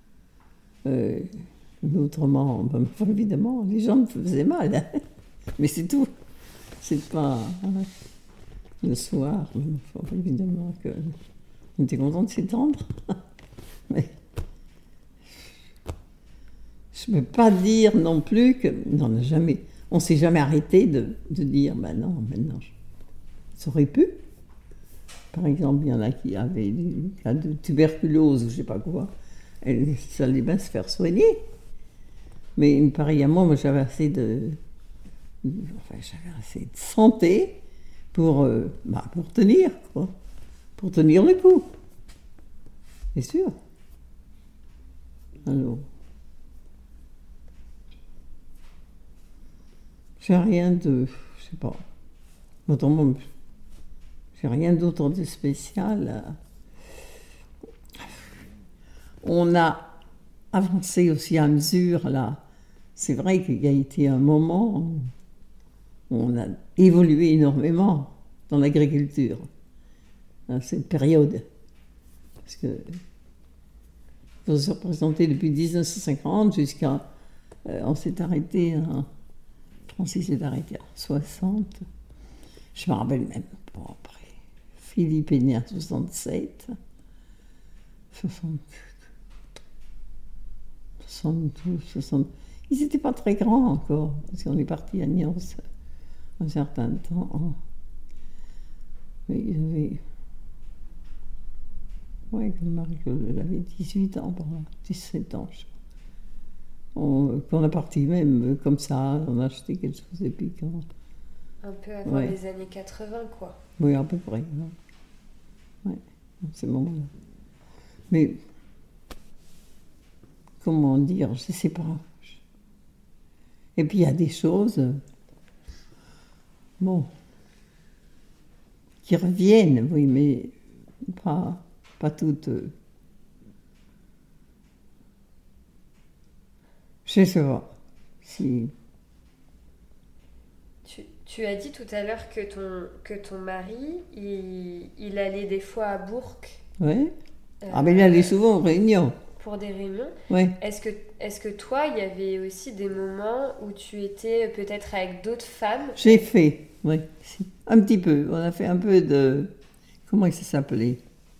Autrement, évidemment, les gens me faisaient mal. Hein. Mais c'est tout. C'est pas... le soir, évidemment, que on était content de s'étendre. Mais je ne peux pas dire non plus que... on ne s'est jamais arrêté de dire, non, maintenant, ça aurait pu. Par exemple, il y en a qui avaient des cas de tuberculose ou je ne sais pas quoi. Et ça allait bien se faire soigner. Mais pareil à moi, j'avais assez de santé pour tenir, quoi. Pour tenir le coup. C'est sûr. Alors, j'ai rien de... je sais pas. Autrement, j'ai rien d'autre de spécial. On a avancé aussi à mesure, là. C'est vrai qu'il y a été un moment où on a évolué énormément dans l'agriculture, à cette période. Parce que faut se représenter depuis 1950 jusqu'à... on s'est arrêté, Francis s'est arrêté en 60. Je me rappelle même, bon, après, Philippe est né en 67, 72, 60. Ils n'étaient pas très grands encore, parce qu'on est parti à Nyons un certain temps. Mais ils avaient... oui, comme Marie-Claude, elle avait 18 ans, par là, 17 ans, je sais pas. Quand on est parti même comme ça, on a acheté quelque chose et puis quand... Un peu avant les années 80, quoi. Oui, à peu près. Oui, à ce moment-là. Mais, comment dire, je ne sais pas. Et puis il y a des choses, bon, qui reviennent, oui, mais pas toutes. Je ne sais pas. Si... Tu as dit tout à l'heure que ton mari, il allait des fois à Bourg. Oui. Mais il allait souvent aux réunions. Pour des réunions. Oui. Est-ce que toi, il y avait aussi des moments où tu étais peut-être avec d'autres femmes? J'ai fait, oui. Un petit peu. On a fait un peu de... Comment ça s'appelait?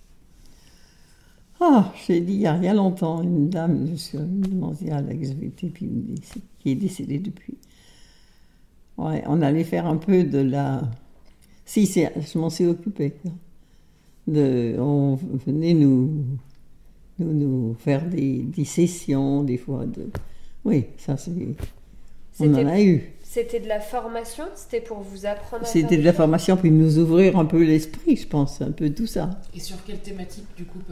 J'ai dit il y a rien longtemps, une dame, je suis une mondiale qui est décédée depuis. Ouais, on allait faire un peu de la... Si, je m'en suis occupée. On venait nous faire des sessions, des fois. Oui, ça, on en a eu. C'était de la formation? C'était pour vous apprendre à faire C'était de la formation, puis nous ouvrir un peu l'esprit, je pense, un peu tout ça. Et sur quelle thématique, du coup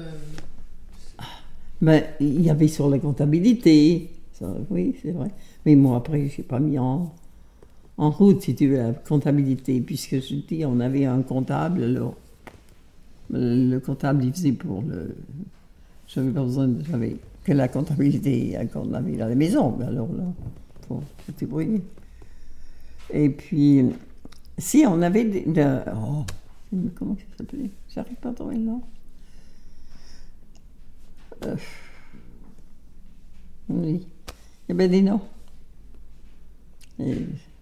il y avait sur la comptabilité, ça, oui, c'est vrai. Mais moi, après, je n'ai pas mis en route, si tu veux, la comptabilité, puisque je dis, on avait un comptable, alors le comptable, il faisait pour le... J'avais que la comptabilité qu'on avait dans la maison, mais alors là, faut se débrouiller. Et puis, si on avait comment ça s'appelait? J'arrive pas à trouver le nom. Oui, il y avait des noms. Et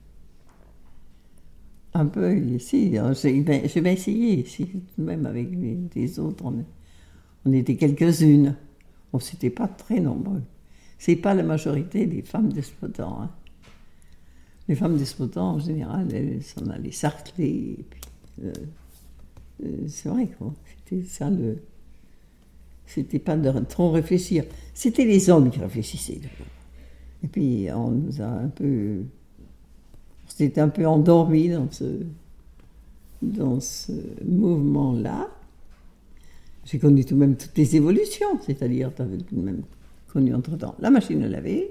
un peu ici, j'ai bien essayé ici, même avec des autres, on était quelques-unes. Bon, c'était pas très nombreux. C'est pas la majorité des femmes d'exploitants. Hein. Les femmes d'exploitants, en général, elles s'en allaient sarcler. Et puis, c'est vrai, quoi. C'était ça le... C'était pas de trop réfléchir. C'était les hommes qui réfléchissaient. Et puis, on nous a un peu... On s'était un peu endormis dans ce mouvement-là. J'ai connu tout de même toutes les évolutions, c'est-à-dire, tu avais tout de même connu entre-temps la machine à laver.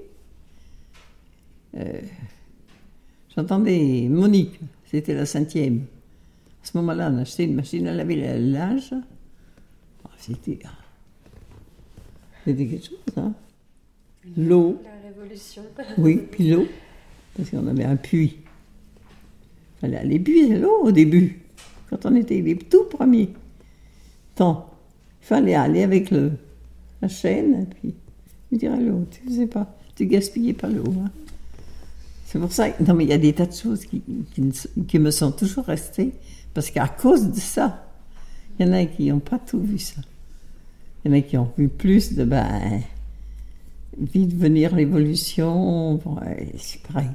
J'entendais Monique, c'était la 5e. À ce moment-là, on a acheté une machine à laver le linge. C'était quelque chose, hein. L'eau. La révolution. Oui, puis l'eau, parce qu'on avait un puits. Il fallait aller puiser l'eau au début, quand on était les tout premiers temps. Il fallait aller avec la chaîne, et puis lui dire à l'eau, tu ne faisais pas, tu gaspillais pas l'eau. Hein. C'est pour ça, non mais il y a des tas de choses qui me sont toujours restées, parce qu'à cause de ça, il y en a qui n'ont pas tout vu ça. Il y en a qui ont vu plus de, vite venir l'évolution, ouais, c'est pareil.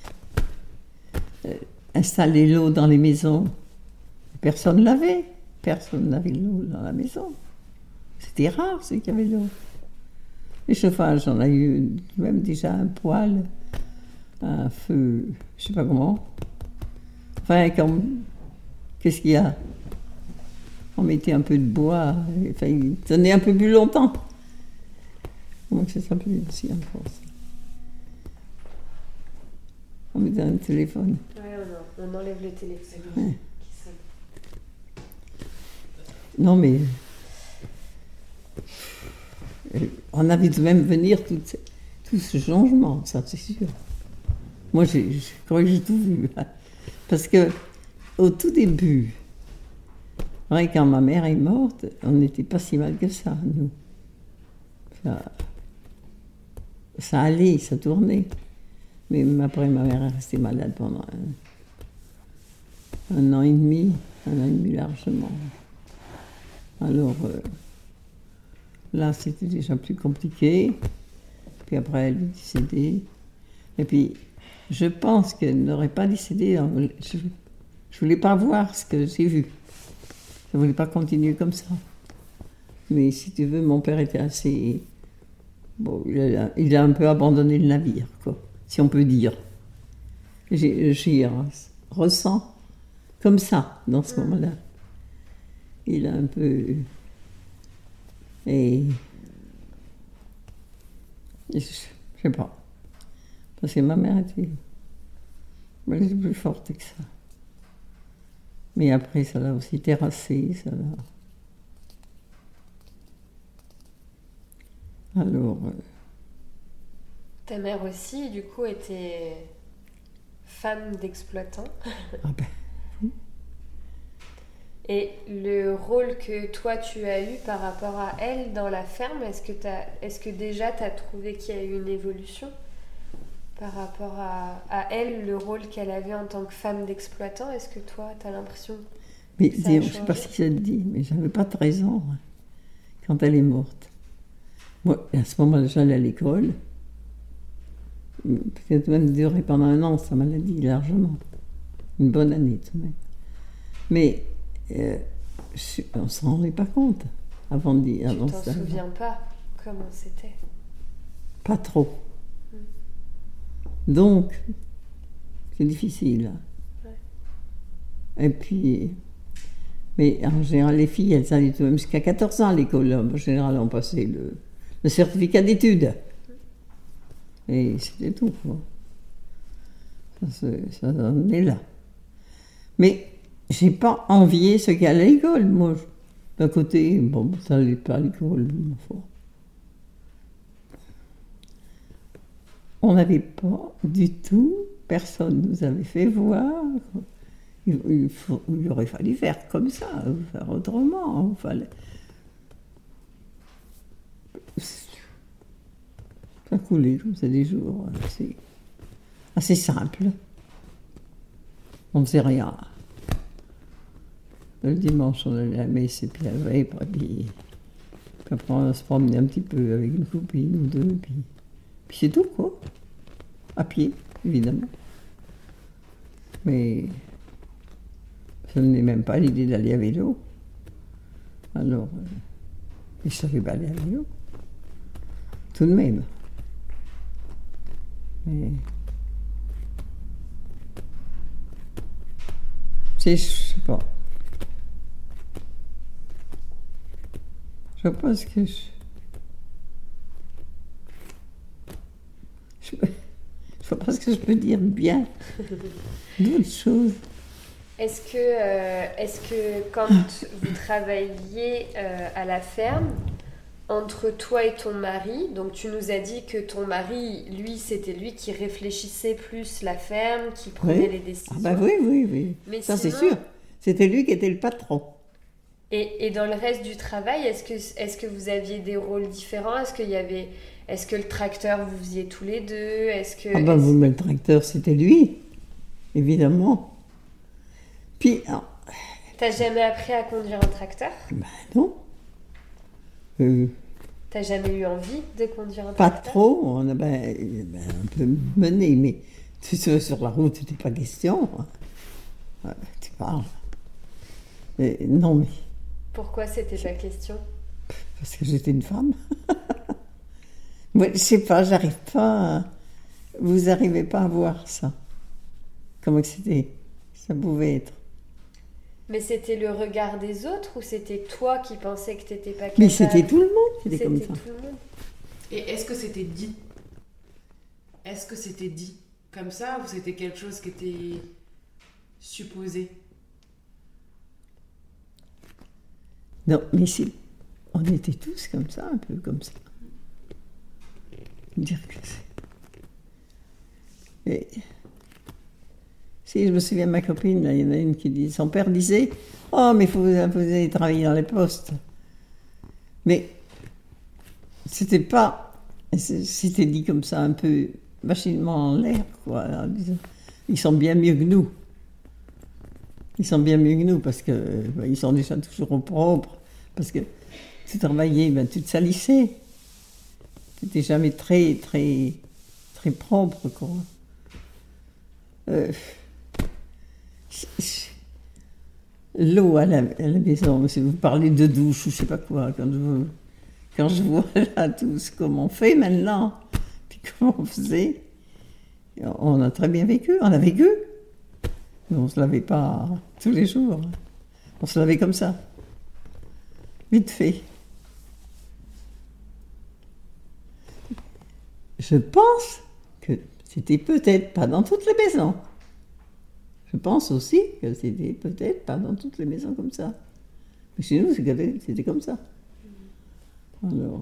Installer l'eau dans les maisons, personne ne l'avait l'eau dans la maison. C'était rare ceux qui avaient l'eau. Les chauffages, on a eu même déjà un poêle, un feu, je ne sais pas comment. Enfin, qu'est-ce qu'il y a? On mettait un peu de bois, enfin, il tenait un peu plus longtemps. Comment ça s'appelait aussi en France? On mettait un téléphone. Ouais, on enlève le téléphone. Ouais. Non, mais on a vu de même venir tout ce changement, ça c'est sûr. Moi, je crois que j'ai tout vu. Hein. Parce que au tout début, ouais, quand ma mère est morte, on n'était pas si mal que ça, nous. Ça allait, ça tournait. Mais après, ma mère est restée malade pendant un an et demi largement. Alors, là, c'était déjà plus compliqué. Puis après, elle est décédée. Et puis, je pense qu'elle n'aurait pas décédé. Je ne voulais pas voir ce que j'ai vu. Je ne voulais pas continuer comme ça. Mais si tu veux, mon père était assez... Bon, il a un peu abandonné le navire, quoi, si on peut dire. J'y ressens comme ça, dans ce moment-là. Il a un peu... Et... Je sais pas. Parce que ma mère était... Elle était plus forte que ça. Mais après, ça l'a aussi terrassé, ça l'a... Alors... Ta mère aussi, du coup, était femme d'exploitant. Ah ben... Et le rôle que toi tu as eu par rapport à elle dans la ferme, est-ce que déjà tu as trouvé qu'il y a eu une évolution par rapport à elle, le rôle qu'elle avait en tant que femme d'exploitant? Est-ce que toi tu as l'impression mais que ça a je ne sais pas si ça te dit, mais j'avais pas 13 ans hein, quand elle est morte. Moi, à ce moment-là, j'allais à l'école. Peut-être même duré pendant un an, sa maladie, largement. Une bonne année, tout de même. Mais on ne s'en rendait pas compte avant de dire. Tu t'en souviens pas comment c'était? Pas trop. Donc, c'est difficile. Ouais. Et puis, mais en général, les filles, elles allaient tout de même jusqu'à 14 ans à l'école. En général, on passait le certificat d'études. Et c'était tout, quoi. Ça en est là. Mais j'ai pas envié ceux qui allaient à l'école, moi. D'un côté, bon, ça n'allait pas à l'école, enfin. On n'avait pas du tout, personne nous avait fait voir. Il aurait fallu faire comme ça, ou faire autrement. Il fallait... Ça coulait comme ça des jours assez simple. On ne faisait rien. Le dimanche, on allait à la messe et puis la veille, puis Après, on se promenait un petit peu avec une copine ou deux, puis c'est tout, quoi. À pied, évidemment. Mais ça ne venait même pas l'idée d'aller à vélo. Alors, je ne savais pas aller à vélo. Tout de même. Mais... je sais pas. Je pense que je sais pas ce que je peux dire bien d'autres choses. Est-ce que quand vous travailliez à la ferme, entre toi et ton mari, donc tu nous as dit que ton mari, lui, c'était lui qui réfléchissait plus la ferme, qui prenait les décisions. Ah bah oui. Mais ça sinon, c'est sûr. C'était lui qui était le patron. Et dans le reste du travail, est-ce que vous aviez des rôles différents? Est-ce que le tracteur vous faisiez tous les deux? Mais le tracteur c'était lui, évidemment. Puis t'as jamais appris à conduire un tracteur? Ben non. T'as jamais eu envie de conduire un Pas tracteur? trop, on a un peu mené, mais sur la route, c'était pas question. Tu parles. Non, mais... Pourquoi c'était pas question? Parce que j'étais une femme. Moi, je sais pas, j'arrive pas... Vous arrivez pas à voir ça. Comment ça pouvait être. Mais c'était le regard des autres ou c'était toi qui pensais que t'étais pas capable? Mais c'était tout le monde qui était comme ça. C'était tout le monde. Et est-ce que c'était dit? Est-ce que c'était dit comme ça ou c'était quelque chose qui était supposé? Non, mais on était tous comme ça, un peu comme ça. Dire que c'est... Et... Si, je me souviens de ma copine, là, il y en a une qui dit, son père disait, « Oh, mais vous allez travailler dans les postes. » Mais c'était pas... C'était dit comme ça, un peu machinement en l'air, quoi. En disant, ils sont bien mieux que nous. Ils sont bien mieux que nous, parce que ils sont déjà toujours au propre. Parce que tu travaillais, tu te salissais. Tu n'étais jamais très, très, très propre, quoi. L'eau à la maison, si vous parlez de douche ou je sais pas quoi, quand je vois là tout ce qu'on fait maintenant, puis comment on faisait, on a très bien vécu, on a vécu, mais on se lavait pas tous les jours, on se lavait comme ça, vite fait. Je pense que c'était peut-être pas dans toutes les maisons. Je pense aussi que c'était peut-être pas dans toutes les maisons comme ça. Mais chez nous, c'était comme ça. Alors...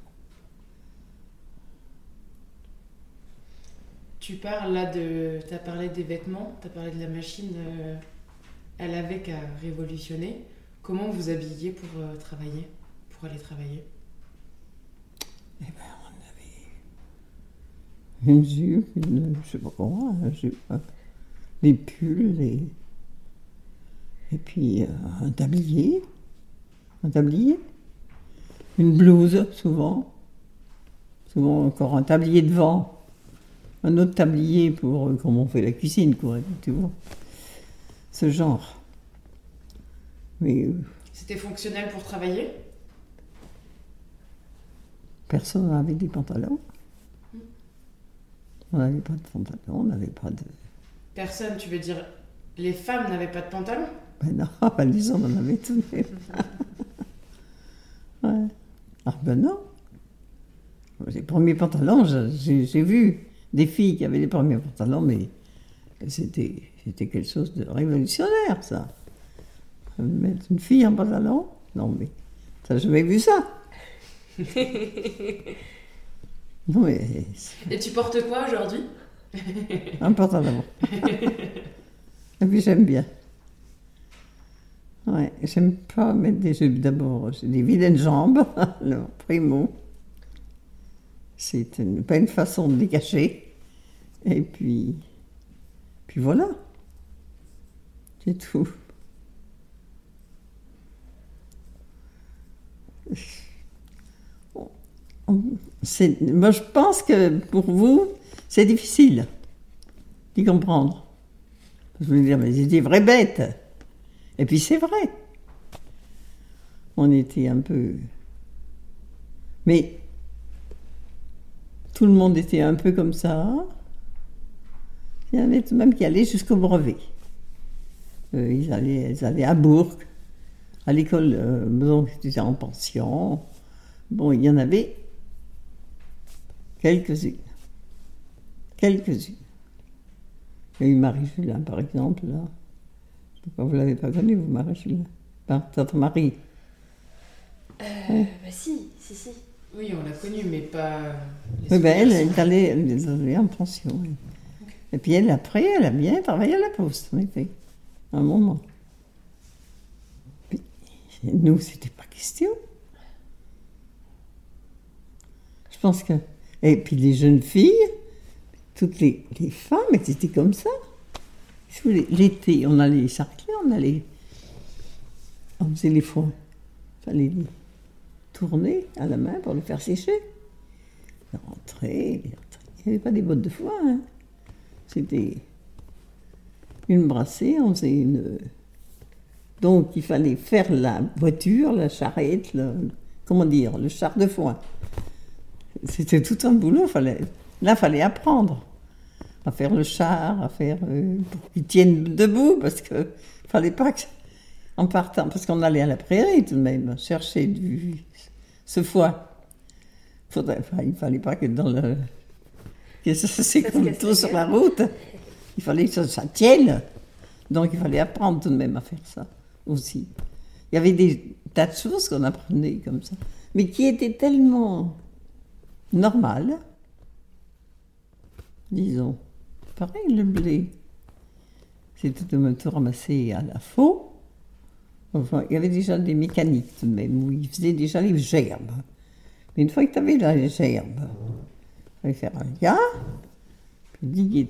Tu parles là t'as parlé des vêtements, t'as parlé de la machine, elle avait qu'à révolutionner. Comment vous habillez pour travailler, pour aller travailler? Eh ben, on avait une jupe, je sais pas comment, une jupe, des pulls, et puis un tablier, une blouse souvent encore un tablier devant, un autre tablier pour comme on fait la cuisine, quoi, tu vois, ce genre. Mais c'était fonctionnel pour travailler? Personne n'avait des pantalons. On n'avait pas de pantalons, on n'avait pas de... Personne, tu veux dire les femmes n'avaient pas de pantalon? Ben non, les hommes en avaient tout de même. Ouais. Ah ben non. Les premiers pantalons, j'ai vu des filles qui avaient les premiers pantalons, mais c'était quelque chose de révolutionnaire, ça. Mettre une fille en pantalon? Non, mais t'as jamais vu ça? Non, mais... Et tu portes quoi aujourd'hui? Un pantalon. Et puis j'aime bien. Ouais, j'aime pas mettre des jupes d'abord. J'ai des vilaines jambes, alors primo. C'est pas une façon de les cacher. Et puis voilà. C'est tout. Moi, je pense que pour vous, c'est difficile d'y comprendre. Je veux dire, mais c'est des vraies bêtes. Et puis c'est vrai. On était un peu... Mais tout le monde était un peu comme ça. Il y en avait tout de même qui allaient jusqu'au brevet. Ils allaient à Bourg, à l'école, donc j'étais en pension. Bon, il y en avait quelques-unes. Quelques-unes. Il y a eu Marie-Julin, par exemple, là. Vous ne l'avez pas connue, vous, Marie-Julin? Tante Marie. Bah si. Oui, on l'a connue, mais pas... Oui, ben elle allait en pension. Oui. Okay. Et puis elle, après, elle a bien travaillé à la poste, en effet, à un moment. Puis, nous, c'était pas question. Je pense que... Et puis les jeunes filles, toutes les femmes, elles étaient comme ça. L'été, on allait sarcler, on faisait les foins. Il fallait les tourner à la main pour les faire sécher. Rentrer. Il n'y avait pas des bottes de foin. Hein. C'était une brassée, on faisait une... Donc il fallait faire la voiture, la charrette, le char de foin. C'était tout un boulot. Là, il fallait apprendre à faire le char, à faire pour qu'ils tiennent debout, parce qu'il ne fallait pas qu'en partant, parce qu'on allait à la prairie tout de même, chercher ce foin. Il ne fallait pas que ça s'écroule tout sur la route. Il fallait que ça tienne. Donc il fallait apprendre tout de même à faire ça aussi. Il y avait des tas de choses qu'on apprenait comme ça, mais qui étaient tellement normales, disons. Pareil, le blé, c'était de tout ramasser à la faux. Enfin, il y avait déjà des mécaniques tout de même, où ils faisaient déjà les gerbes. Mais une fois que tu avais les gerbes, il fallait faire un gars, puis liguer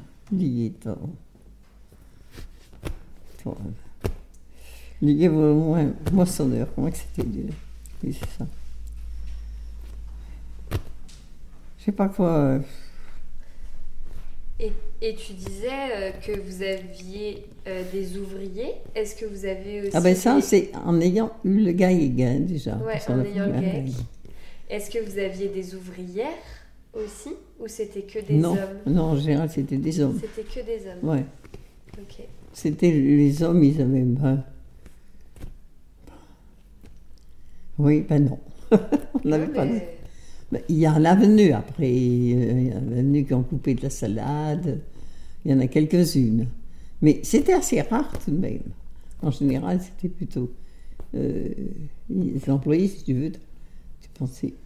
vos moissonneurs, comment que c'était dur. Oui, c'est ça. Je sais pas quoi... Et tu disais que vous aviez des ouvriers. Est-ce que vous avez aussi... Ah ben ça, c'est en ayant eu le GAEG, hein, déjà. Ouais, en ayant le GAEG. Est-ce que vous aviez des ouvrières aussi? Ou c'était que des hommes? Non, en général, c'était des hommes. C'était que des hommes? Ouais. Ok. C'était les hommes, ils avaient... Oui, ben non. On n'avait pas... Il y en a venu après, il y en a venu qui ont coupé de la salade, il y en a quelques-unes. Mais c'était assez rare tout de même. En général, c'était plutôt les employés, si tu veux, tu pensais.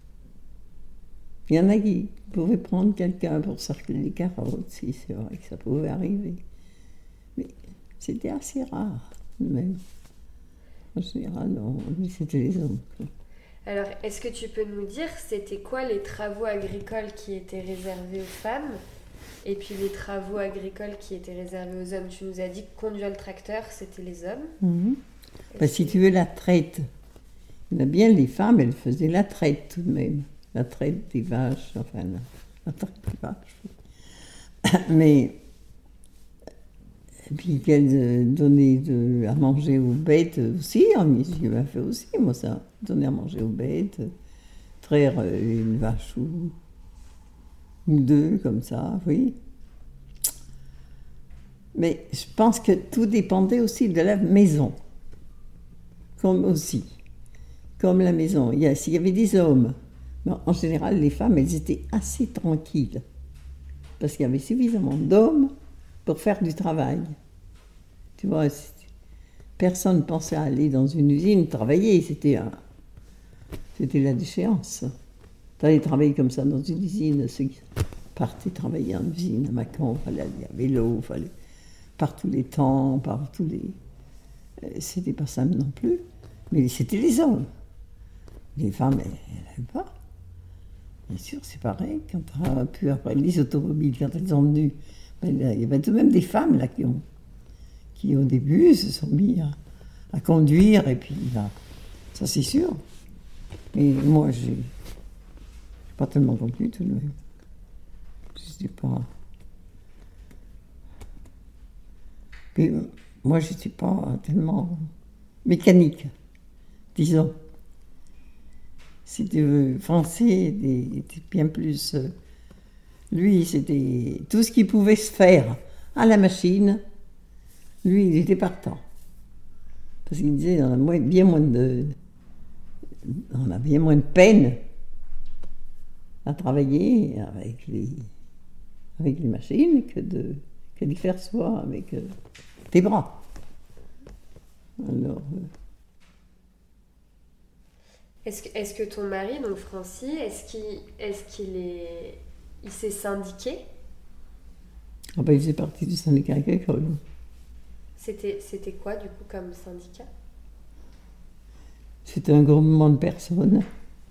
Il y en a qui pouvaient prendre quelqu'un pour cercler les carottes, si c'est vrai que ça pouvait arriver. Mais c'était assez rare tout de même. En général, non, mais c'était les hommes. Quoi. Alors, est-ce que tu peux nous dire, c'était quoi les travaux agricoles qui étaient réservés aux femmes et puis les travaux agricoles qui étaient réservés aux hommes? Tu nous as dit que conduire le tracteur, c'était les hommes. Mm-hmm. Bah, si tu veux, la traite. Il y en a bien, les femmes, elles faisaient la traite tout de même. La traite des vaches, enfin, la traite des vaches. Mais, et puis qu'elles donnaient à manger aux bêtes aussi, j'ai bien fait aussi, moi, ça. Donner à manger aux bêtes, traire une vache ou deux, comme ça, oui. Mais je pense que tout dépendait aussi de la maison. Comme la maison. S'il y avait des hommes, ben, en général, les femmes, elles étaient assez tranquilles. Parce qu'il y avait suffisamment d'hommes pour faire du travail. Tu vois, personne ne pensait à aller dans une usine travailler, c'était la déchéance. Tu allais travailler comme ça dans une usine, ceux qui partaient travailler en usine à Mâcon, il fallait aller à vélo, il fallait par tous les temps, par tous les... C'était pas ça non plus, mais c'était les hommes. Les femmes, elles n'avaient pas. Bien sûr, c'est pareil, quand on a pu, après les automobiles, quand elles sont venues, il y avait tout de même des femmes là qui au début se sont mis à conduire, et puis là, ça c'est sûr. Mais moi, Pas tellement contenue tout de même. Je n'étais pas... Puis, moi, je n'étais pas tellement mécanique, disons. Si tu veux, Français était bien plus... lui, c'était tout ce qui pouvait se faire à la machine. Lui, il était partant. Parce qu'il disait, on a bien moins de peine à travailler avec les machines que d'y faire soi avec tes bras. Alors... Est-ce que ton mari, donc Francis, il s'est syndiqué? Ah ben, il faisait partie du syndicat agricole. C'était quoi, du coup, comme syndicat? C'était un groupement de personnes.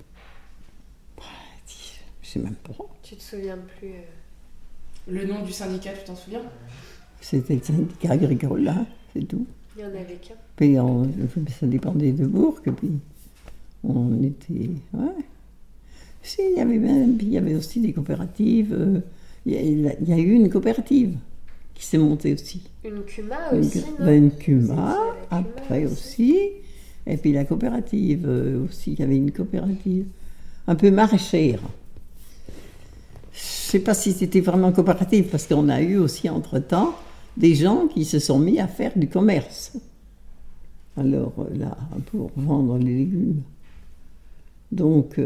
Je sais même pas. Tu te souviens plus Le nom du syndicat, tu t'en souviens? C'était le syndicat agricole, là, c'est tout. Il y en avait qu'un. Puis ça dépendait de Bourg, puis on était... Ouais. Si, il y avait même, puis il y avait aussi des coopératives. Il y a eu une coopérative qui s'est montée aussi. Une CUMA aussi, non? Une CUMA, après aussi. Et puis la coopérative aussi, il y avait une coopérative un peu maraîchère. Je ne sais pas si c'était vraiment coopérative, parce qu'on a eu aussi entre-temps des gens qui se sont mis à faire du commerce. Alors là, pour vendre les légumes. Donc,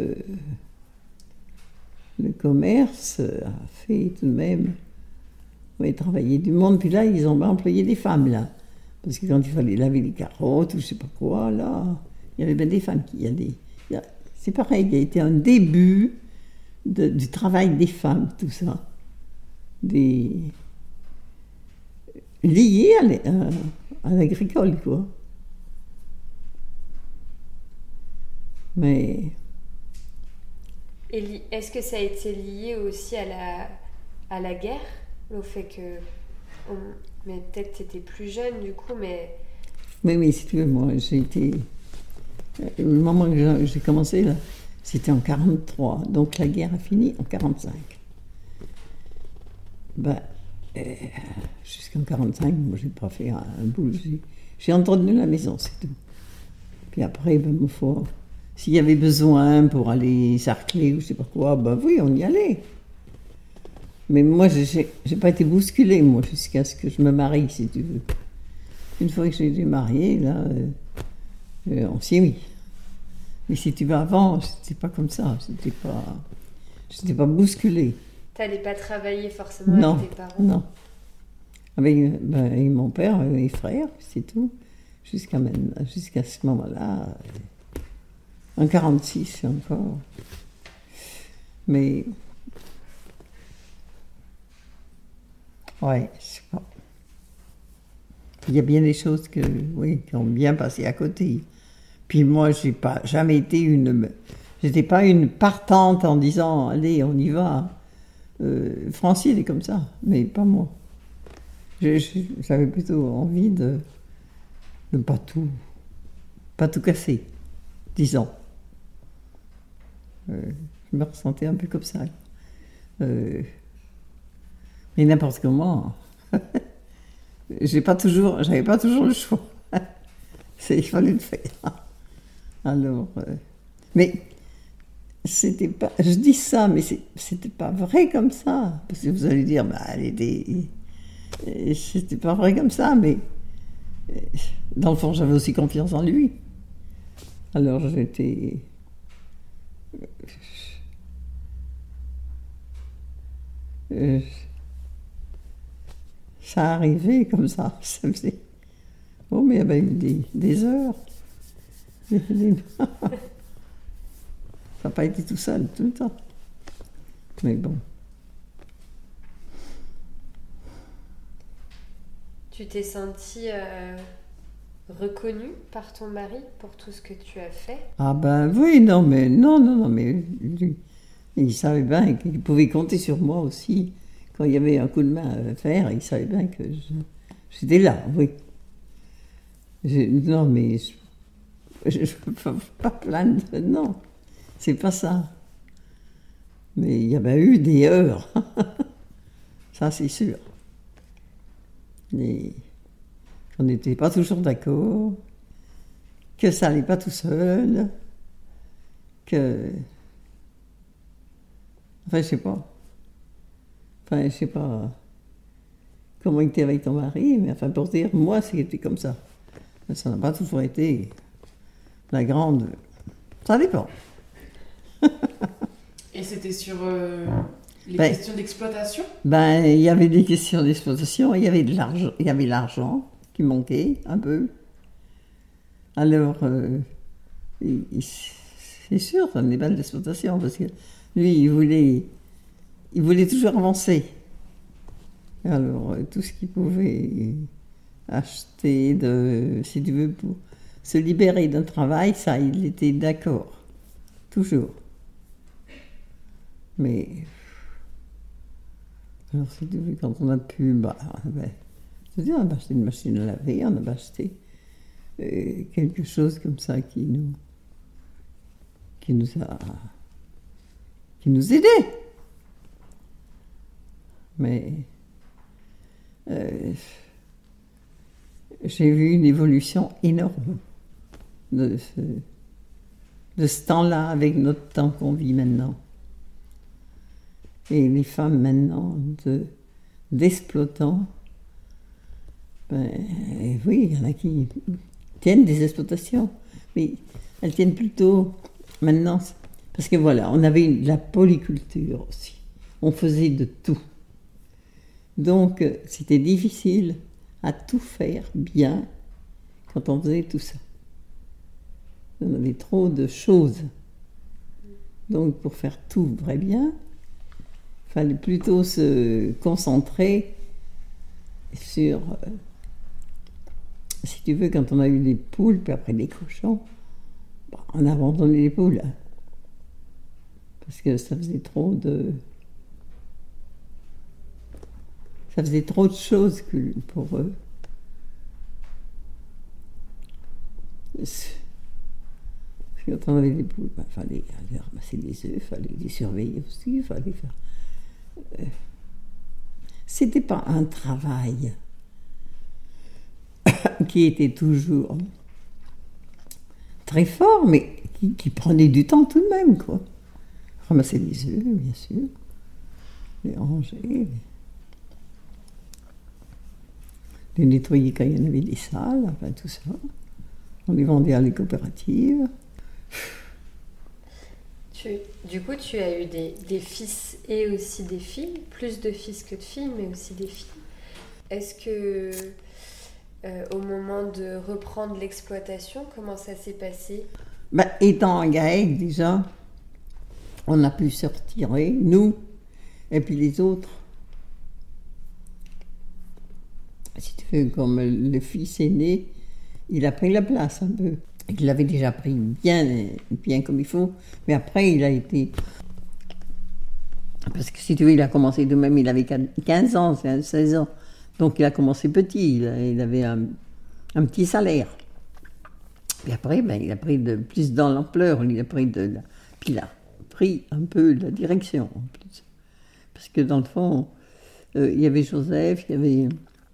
le commerce a fait tout de même travailler du monde. Puis là, ils ont employé des femmes, là. Parce que quand il fallait laver les carottes ou je ne sais pas quoi, là, il y avait bien des femmes qui allaient. C'est pareil, il y a été un début du travail des femmes, tout ça. Lié à l'agricole, quoi. Mais... Et est-ce que ça a été lié aussi à la guerre? Au fait que... mais peut-être tu étais plus jeune, du coup, mais... Oui, si tu veux, moi, j'ai été... Le moment que j'ai commencé, là, c'était en 1943. Donc la guerre a fini en 1945. Jusqu'en 1945, moi, j'ai pas fait un boulot. J'ai entretenu la maison, c'est tout. Puis après, s'il y avait besoin pour aller sarcler ou je sais pas quoi, oui, on y allait. Mais moi, j'ai pas été bousculée, moi, jusqu'à ce que je me marie, si tu veux. Une fois que j'ai été mariée, là, on s'y est mis. Mais si tu veux, avant, c'était pas comme ça. J'étais pas bousculée. T'allais pas travailler forcément avec tes parents? Non. Avec mon père et mes frères, c'est tout. Jusqu'à ce moment-là, en 1946 encore. Mais... ouais, je sais pas. Il y a bien des choses qui ont bien passé à côté. Puis moi, jamais été j'étais pas une partante en disant, allez, on y va. Francine est comme ça, mais pas moi. J'avais plutôt envie de pas tout casser, disons. Je me ressentais un peu comme ça. Mais n'importe comment, j'avais pas toujours le choix. Il fallait le faire. Alors, mais c'était pas. Je dis ça, mais c'était pas vrai comme ça. Parce que vous allez dire, c'était pas vrai comme ça, mais dans le fond, j'avais aussi confiance en lui. Alors j'étais. Ça arrivait comme ça. Ça faisait. Oh, mais il y avait des heures. Ça n'a pas été tout seul tout le temps. Mais bon. Tu t'es sentie reconnue par ton mari pour tout ce que tu as fait? Ah ben oui, non, mais lui, il savait bien qu'il pouvait compter sur moi aussi. Quand il y avait un coup de main à faire, il savait bien que j'étais là, oui. Non, mais je ne peux pas plaindre, non, c'est pas ça. Mais il y avait eu des heures. Ça, c'est sûr. Et on n'était pas toujours d'accord, que ça n'allait pas tout seul, que... Enfin, je sais pas. Enfin, je sais pas comment il était avec ton mari, mais enfin, pour dire, moi, c'était comme ça. Mais ça n'a pas toujours été la grande... Ça dépend. Et c'était sur les questions d'exploitation? Ben, il y avait des questions d'exploitation, il y avait de l'argent, il y avait l'argent qui manquait un peu. Alors, c'est sûr, ça n'est pas de l'exploitation, parce que lui, il voulait toujours avancer. Alors, tout ce qu'il pouvait acheter, si tu veux, pour se libérer d'un travail, ça, il était d'accord. Toujours. Mais, alors, si tu veux, quand on a pu, c'est-à-dire, on a acheté une machine à laver, on a acheté quelque chose comme ça qui nous aidait. Mais j'ai vu une évolution énorme de ce temps-là avec notre temps qu'on vit maintenant. Et les femmes maintenant d'exploitants, oui, il y en a qui tiennent des exploitations, mais elles tiennent plutôt maintenant, parce que voilà, on avait la polyculture aussi, on faisait de tout. Donc c'était difficile à tout faire bien quand on faisait tout ça. On avait trop de choses. Donc pour faire tout très bien, il fallait plutôt se concentrer sur, si tu veux, quand on a eu des poules, puis après des cochons, on a abandonné les poules. Parce que ça faisait trop de choses pour eux. Quand on avait des poules, il fallait aller ramasser les œufs, il fallait les surveiller aussi, il fallait faire... C'était pas un travail qui était toujours très fort, mais qui prenait du temps tout de même, quoi. Ramasser les œufs, bien sûr, les ranger, les nettoyer quand il y en avait des salles, enfin tout ça. On les vendait à les coopératives. Du coup, tu as eu des fils et aussi des filles, plus de fils que de filles, mais aussi des filles. Est-ce que, au moment de reprendre l'exploitation, comment ça s'est passé? Étant à GAEC, déjà, on a pu se retirer, nous, et puis les autres. Si tu veux, comme le fils aîné, il a pris la place un peu. Il l'avait déjà pris bien comme il faut, mais après il a été... Parce que si tu veux, il a commencé de même, il avait 15 ans, 16 ans, donc il a commencé petit, il avait un petit salaire. Puis après, il a pris plus dans l'ampleur, il a pris un peu la direction en plus. Parce que dans le fond, il y avait Joseph, il y avait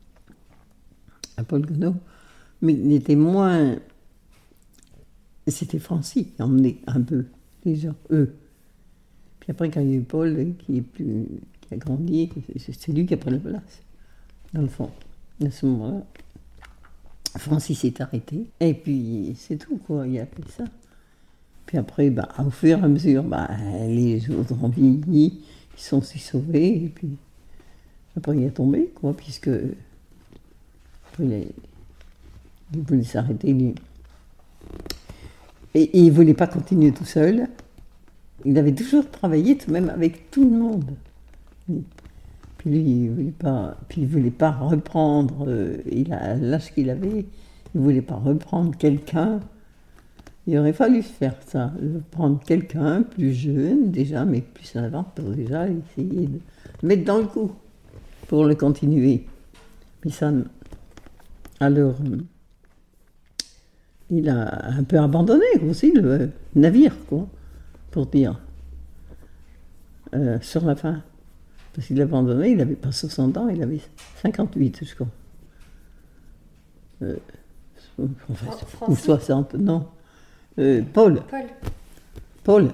Paul Gonneau, mais il était moins... C'était Francis qui emmenait un peu, déjà, eux. Puis après, quand il y a eu Paul, qui a grandi, c'est lui qui a pris la place, dans le fond. À ce moment-là, Francis s'est arrêté. Et puis, c'est tout, quoi, il a fait ça. Puis après, au fur et à mesure, les autres ont vieilli, ils sont aussi sauvés, et puis après, il est tombé, quoi, puisque après, il voulait s'arrêter, lui. Et il ne voulait pas continuer tout seul. Il avait toujours travaillé tout de même avec tout le monde. Puis lui, il ne voulait pas reprendre, l'âge qu'il avait, il ne voulait pas reprendre quelqu'un. Il aurait fallu faire ça, prendre quelqu'un plus jeune déjà, mais plus en avant, pour déjà essayer de mettre dans le coup pour le continuer. Puis ça, alors... Il a un peu abandonné aussi le navire, quoi, pour dire. sur la fin. Parce qu'il a abandonné, il n'avait pas 60 ans, il avait 58, je crois. En fait, ou 60, non. Paul. Paul.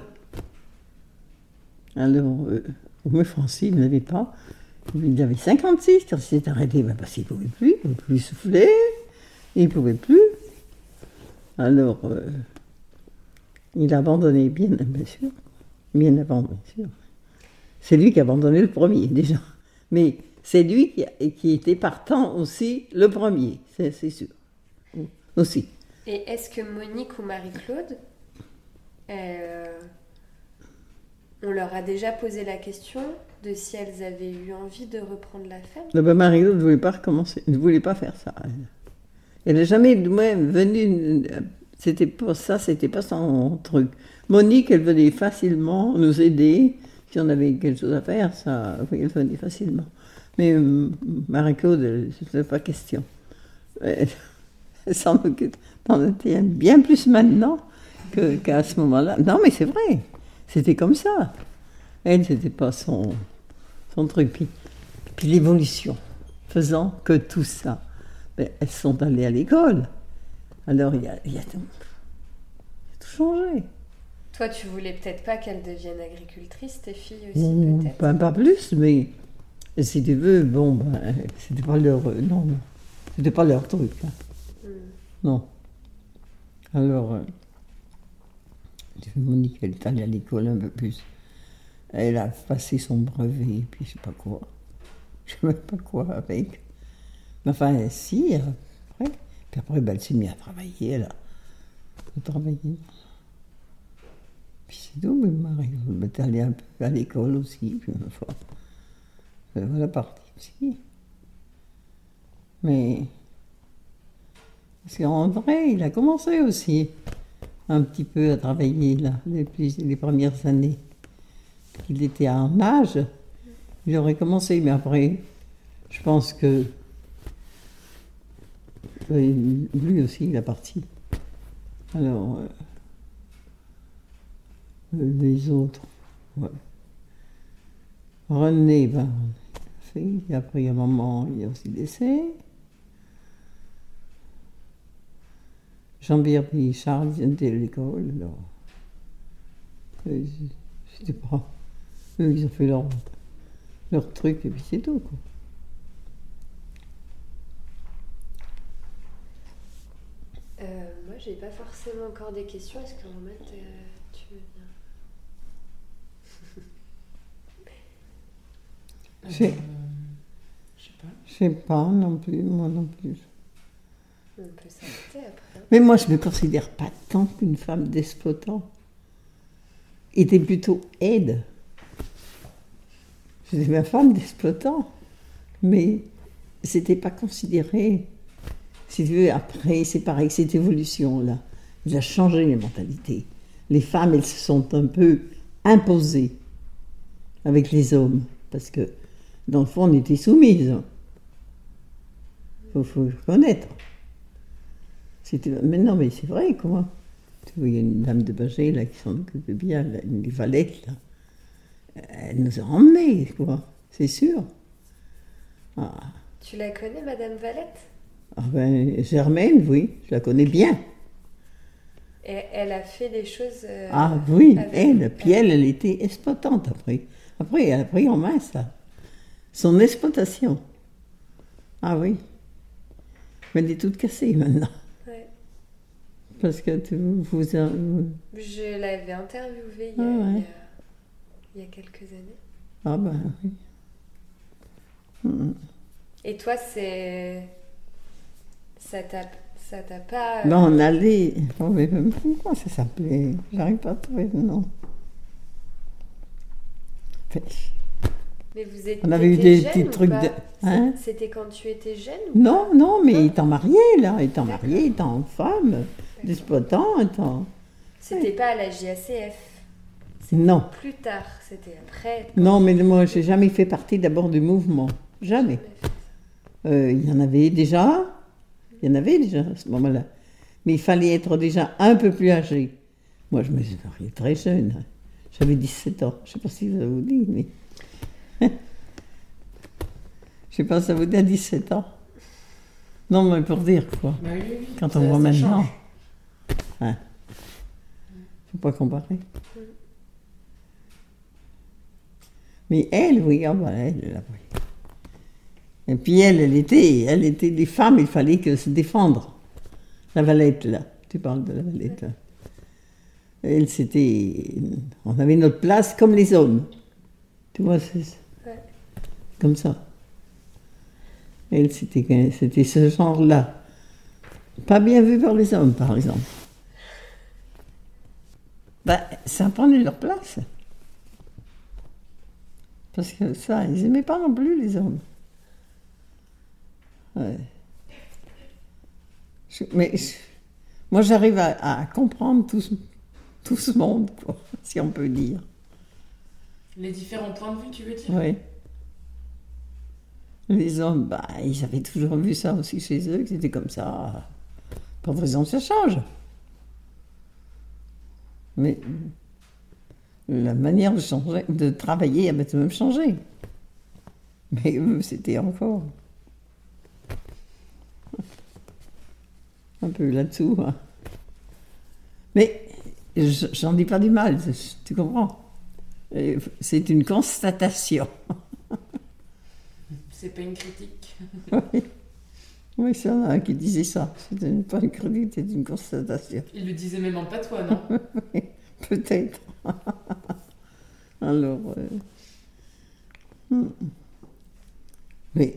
Alors, mais Francine n'avait pas. Il avait 56 quand il s'est arrêté, parce qu'il ne pouvait plus souffler, il ne pouvait plus. Alors, il a abandonné, bien sûr. Bien avant, bien sûr. C'est lui qui a abandonné le premier, déjà. Mais c'est lui qui était partant aussi le premier, c'est sûr. Aussi. Et est-ce que Monique ou Marie-Claude, on leur a déjà posé la question de si elles avaient eu envie de reprendre la ferme? Marie-Claude ne voulait pas recommencer, ne voulait pas faire ça. Elle n'est jamais même venue, c'était pas son truc. Monique, elle venait facilement nous aider. Si on avait quelque chose à faire, ça, elle venait facilement. Mais Marie-Claude, c'était pas question. Elle s'en occupe bien plus maintenant qu'à ce moment-là. Non, mais c'est vrai, c'était comme ça. Elle, c'était pas son truc. Puis l'évolution, faisant que tout ça, elles sont allées à l'école. Alors il y a tout changé. Toi, tu voulais peut-être pas qu'elles deviennent agricultrices, tes filles aussi, peut-être? Pas plus, mais si tu veux, c'était pas leur... non, c'était pas leur truc. Hein. Non. Alors, Monique, elle est allée à l'école un peu plus. Elle a passé son brevet, puis je sais pas quoi. Je sais même pas quoi avec. Mais enfin, si, après. Puis après, elle s'est mise à travailler, elle a travaillé. Puis c'est tout, mais Marie, elle est allée un peu à l'école aussi, puis une fois. Voilà, partie aussi. Mais... Parce qu'André, il a commencé aussi un petit peu à travailler, là, les premières années. Il était en âge, il aurait commencé, mais après, je pense que lui aussi, il est parti. Alors, les autres, ouais. René, on a fait, et après, il y a maman, il y a aussi décès. Jean-Pierre et Charles, ils étaient à l'école, alors. C'était pas... Eux, ils ont fait leur truc, et puis c'est tout, quoi. Moi, j'ai pas forcément encore des questions. Est-ce que Romain, tu veux bien? Je sais pas. Je sais pas non plus, moi non plus. On peut s'arrêter après. Mais moi, je ne me considère pas tant qu'une femme d'exploitant. Était plutôt aide. J'étais ma femme d'exploitant. Mais c'était pas considéré. Si tu veux, après, c'est pareil, cette évolution-là, il a changé les mentalités. Les femmes, elles se sont un peu imposées avec les hommes. Parce que, dans le fond, on était soumises. Il faut le reconnaître. Mais non, mais c'est vrai, quoi. Tu vois, il y a une dame de Bagé, là, qui s'en occupait bien, là, une Valette, là. Elle nous a emmenés, quoi. C'est sûr. Ah. Tu la connais, Madame Valette? Ah ben, Germaine, oui, je la connais bien. Et elle a fait des choses... ah oui, puis elle était exploitante après. Après, elle a pris en main ça. Son exploitation. Ah oui. Mais elle est toute cassée maintenant. Ouais. Parce que Je l'avais interviewée il y a quelques années. Ah ben oui. Et toi, ça t'a pas... Ben, on allait... Comment ça s'appelait? J'arrive pas à trouver le nom. Mais vous étiez on avait eu des petits trucs de... Hein? C'était quand tu étais jeune ou Non, pas? non, mais étant marié, là. Étant marié, étant femme, d'exploitant, étant... C'était pas à la JACF? Non. Plus tard, c'était après? Non, mais moi, j'ai jamais fait partie d'abord du mouvement. Jamais. Il y en avait déjà. Il y en avait déjà à ce moment-là. Mais il fallait être déjà un peu plus âgé. Moi, je me suis mariée très jeune. J'avais 17 ans. Je ne sais pas si ça vous dit, mais... je ne sais pas si ça vous dit à 17 ans. Non, mais pour dire, quoi. Bah oui, oui. Quand Ça- on voit ça maintenant. change. Hein. Faut pas comparer. Mais elle, oui, ah bah, elle, oui. Et puis elle était des femmes, il fallait que se défendre. La Valette, là. Tu parles de la Valette, là. Elle, c'était... On avait notre place comme les hommes. Tu vois, c'est Ouais. comme ça. Elle, c'était ce genre-là. Pas bien vu par les hommes, par exemple. Ben, ça prenait leur place. Parce que ça, ils n'aimaient pas non plus, les hommes. Ouais. Moi, j'arrive à comprendre tout ce monde, quoi, si on peut dire. Les différents points de vue, tu veux dire? Oui. Les hommes, bah, ils avaient toujours vu ça aussi chez eux, que c'était comme ça. Pas de raison que ça change. Mais la manière de changer, de travailler, elle a tout de même changé. Mais eux, c'était encore un peu là-dessous. Hein. Mais j'en dis pas du mal, tu comprends? C'est une constatation. C'est pas une critique. Oui, oui, c'est un qui disait ça. C'était pas une critique, c'était une constatation. Il le disait même en patois, non? Oui, peut-être. Alors, mais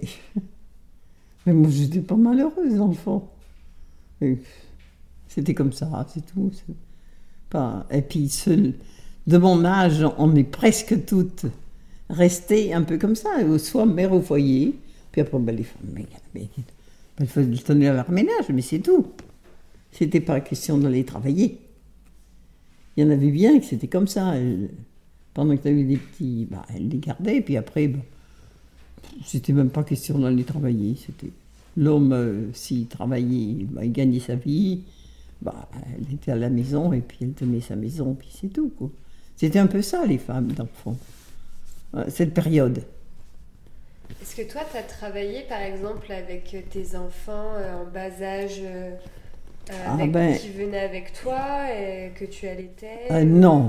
moi, j'étais pas malheureuse, dans le fond. Et c'était comme ça, c'est tout. C'est pas... Et puis, de mon âge, on est presque toutes restées un peu comme ça, soit mère au foyer, puis après, ben, les femmes, il faut tenir leur ménage, mais c'est tout. C'était pas question d'aller travailler. Il y en avait bien que c'était comme ça. Pendant que tu avais des petits, bah, elle les gardait, puis après, bah, c'était même pas question d'aller travailler. C'était l'homme, s'il travaillait, bah, il gagnait sa vie, bah, elle était à la maison, et puis elle tenait sa maison, puis c'est tout, quoi. C'était un peu ça, les femmes, dans le fond. Cette période. Est-ce que toi, tu as travaillé, par exemple, avec tes enfants en bas âge qui venaient avec toi et que tu allaitais Non.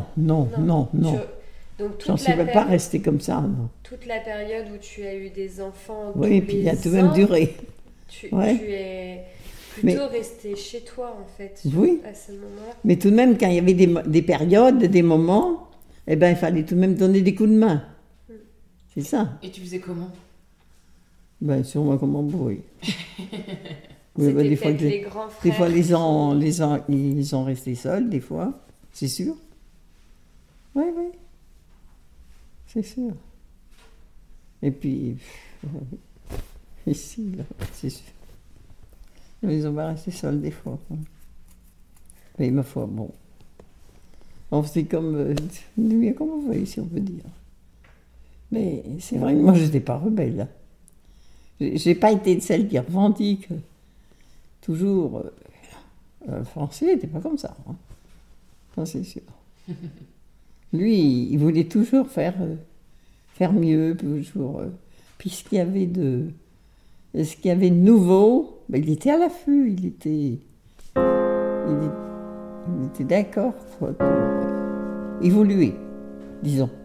Donc, J'en suis pas restée comme ça, non. Toute la période où tu as eu des enfants, Oui, puis il a tout de même duré. Tu es plutôt restée chez toi, en fait, oui. à ce moment-là. Mais tout de même, quand il y avait des périodes, des moments, eh ben, il fallait tout de même donner des coups de main. C'est ça. Et tu faisais comment? Ben, sûrement comme embrouille. C'était des fois, les grands frères. Des fois, ils ont resté seuls, des fois, c'est sûr. Oui, c'est sûr. Et puis, ici, là, c'est sûr. Ils ont pas resté seuls, des fois. Mais ma foi, bon. On faisait comme on veut, si on peut dire. Mais c'est vrai que moi, je n'étais pas rebelle. J'ai pas été celle qui revendique toujours. Le français n'était pas comme ça. Hein. Ça, c'est sûr. Lui, il voulait toujours faire mieux, toujours. Puis ce qu'il y avait de nouveau, ben, il était à l'affût, il était d'accord pour évoluer, disons.